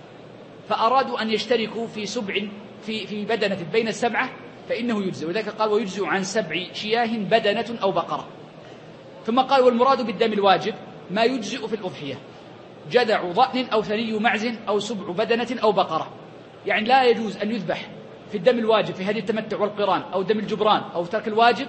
فأرادوا أن يشتركوا في سبع في في بدنة بين السبعة فإنه يجزئ، وذلك قال: ويجزئ عن سبع شياه بدنة أو بقرة. ثم قال: والمراد بالدم الواجب ما يجزئ في الأضحية، جدع ضأن أو ثني معز أو سبع بدنة أو بقرة، يعني لا يجوز أن يذبح في الدم الواجب في هدي التمتع والقران أو دم الجبران أو ترك الواجب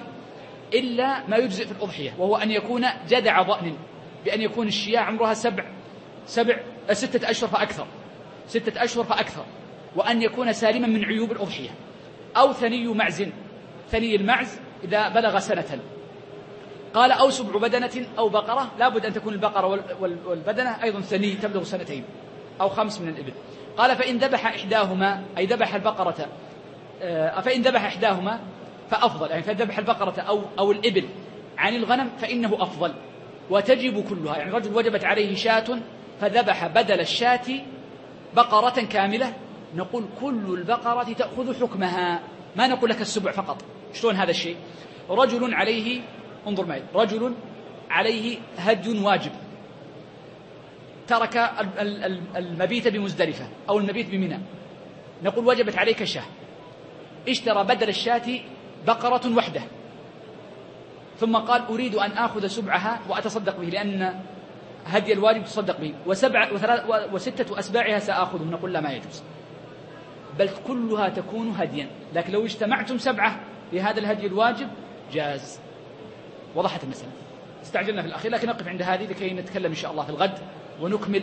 إلا ما يجزئ في الأضحية، وهو أن يكون جدع ضأن، بأن يكون الشياه عمرها سبع سبع ستة أشهر فأكثر ستة أشهر فأكثر وأن يكون سالما من عيوب الأضحية، أو ثني معز، ثني المعز إذا بلغ سنة. قال: أو سبع بدنة أو بقرة، لابد أن تكون البقرة والبدنة أيضا ثني تبلغ سنتين أو خمس من الإبل. قال: فإن ذبح إحداهما، أي ذبح البقرة، فإن ذبح إحداهما فأفضل، يعني فإن ذبح البقرة أو أو الإبل عن الغنم فإنه أفضل، وتجب كلها، يعني رجل وجبت عليه شاة فذبح بدل الشاة بقرة كاملة، نقول كل البقرة تأخذ حكمها، ما نقول لك السبع فقط. شلون هذا الشيء؟ رجل عليه، انظر معي، رجل عليه هدي واجب، ترك المبيت بمزدلفة أو المبيت بمنى، نقول وجبت عليك شاة، اشترى بدل الشاة بقرة وحده، ثم قال: أريد أن آخذ سبعها وأتصدق به لأن هدي الواجب تصدق به، وسبعة وستة أسباعها سآخذهم، نقول لا، ما يجوز، بل كلها تكون هديا، لكن لو اجتمعتم سبعة لهذا الهدي الواجب جاز. وضحت المسألة. استعجلنا في الأخير، لكن نقف عند هذه لكي نتكلم إن شاء الله في الغد ونكمل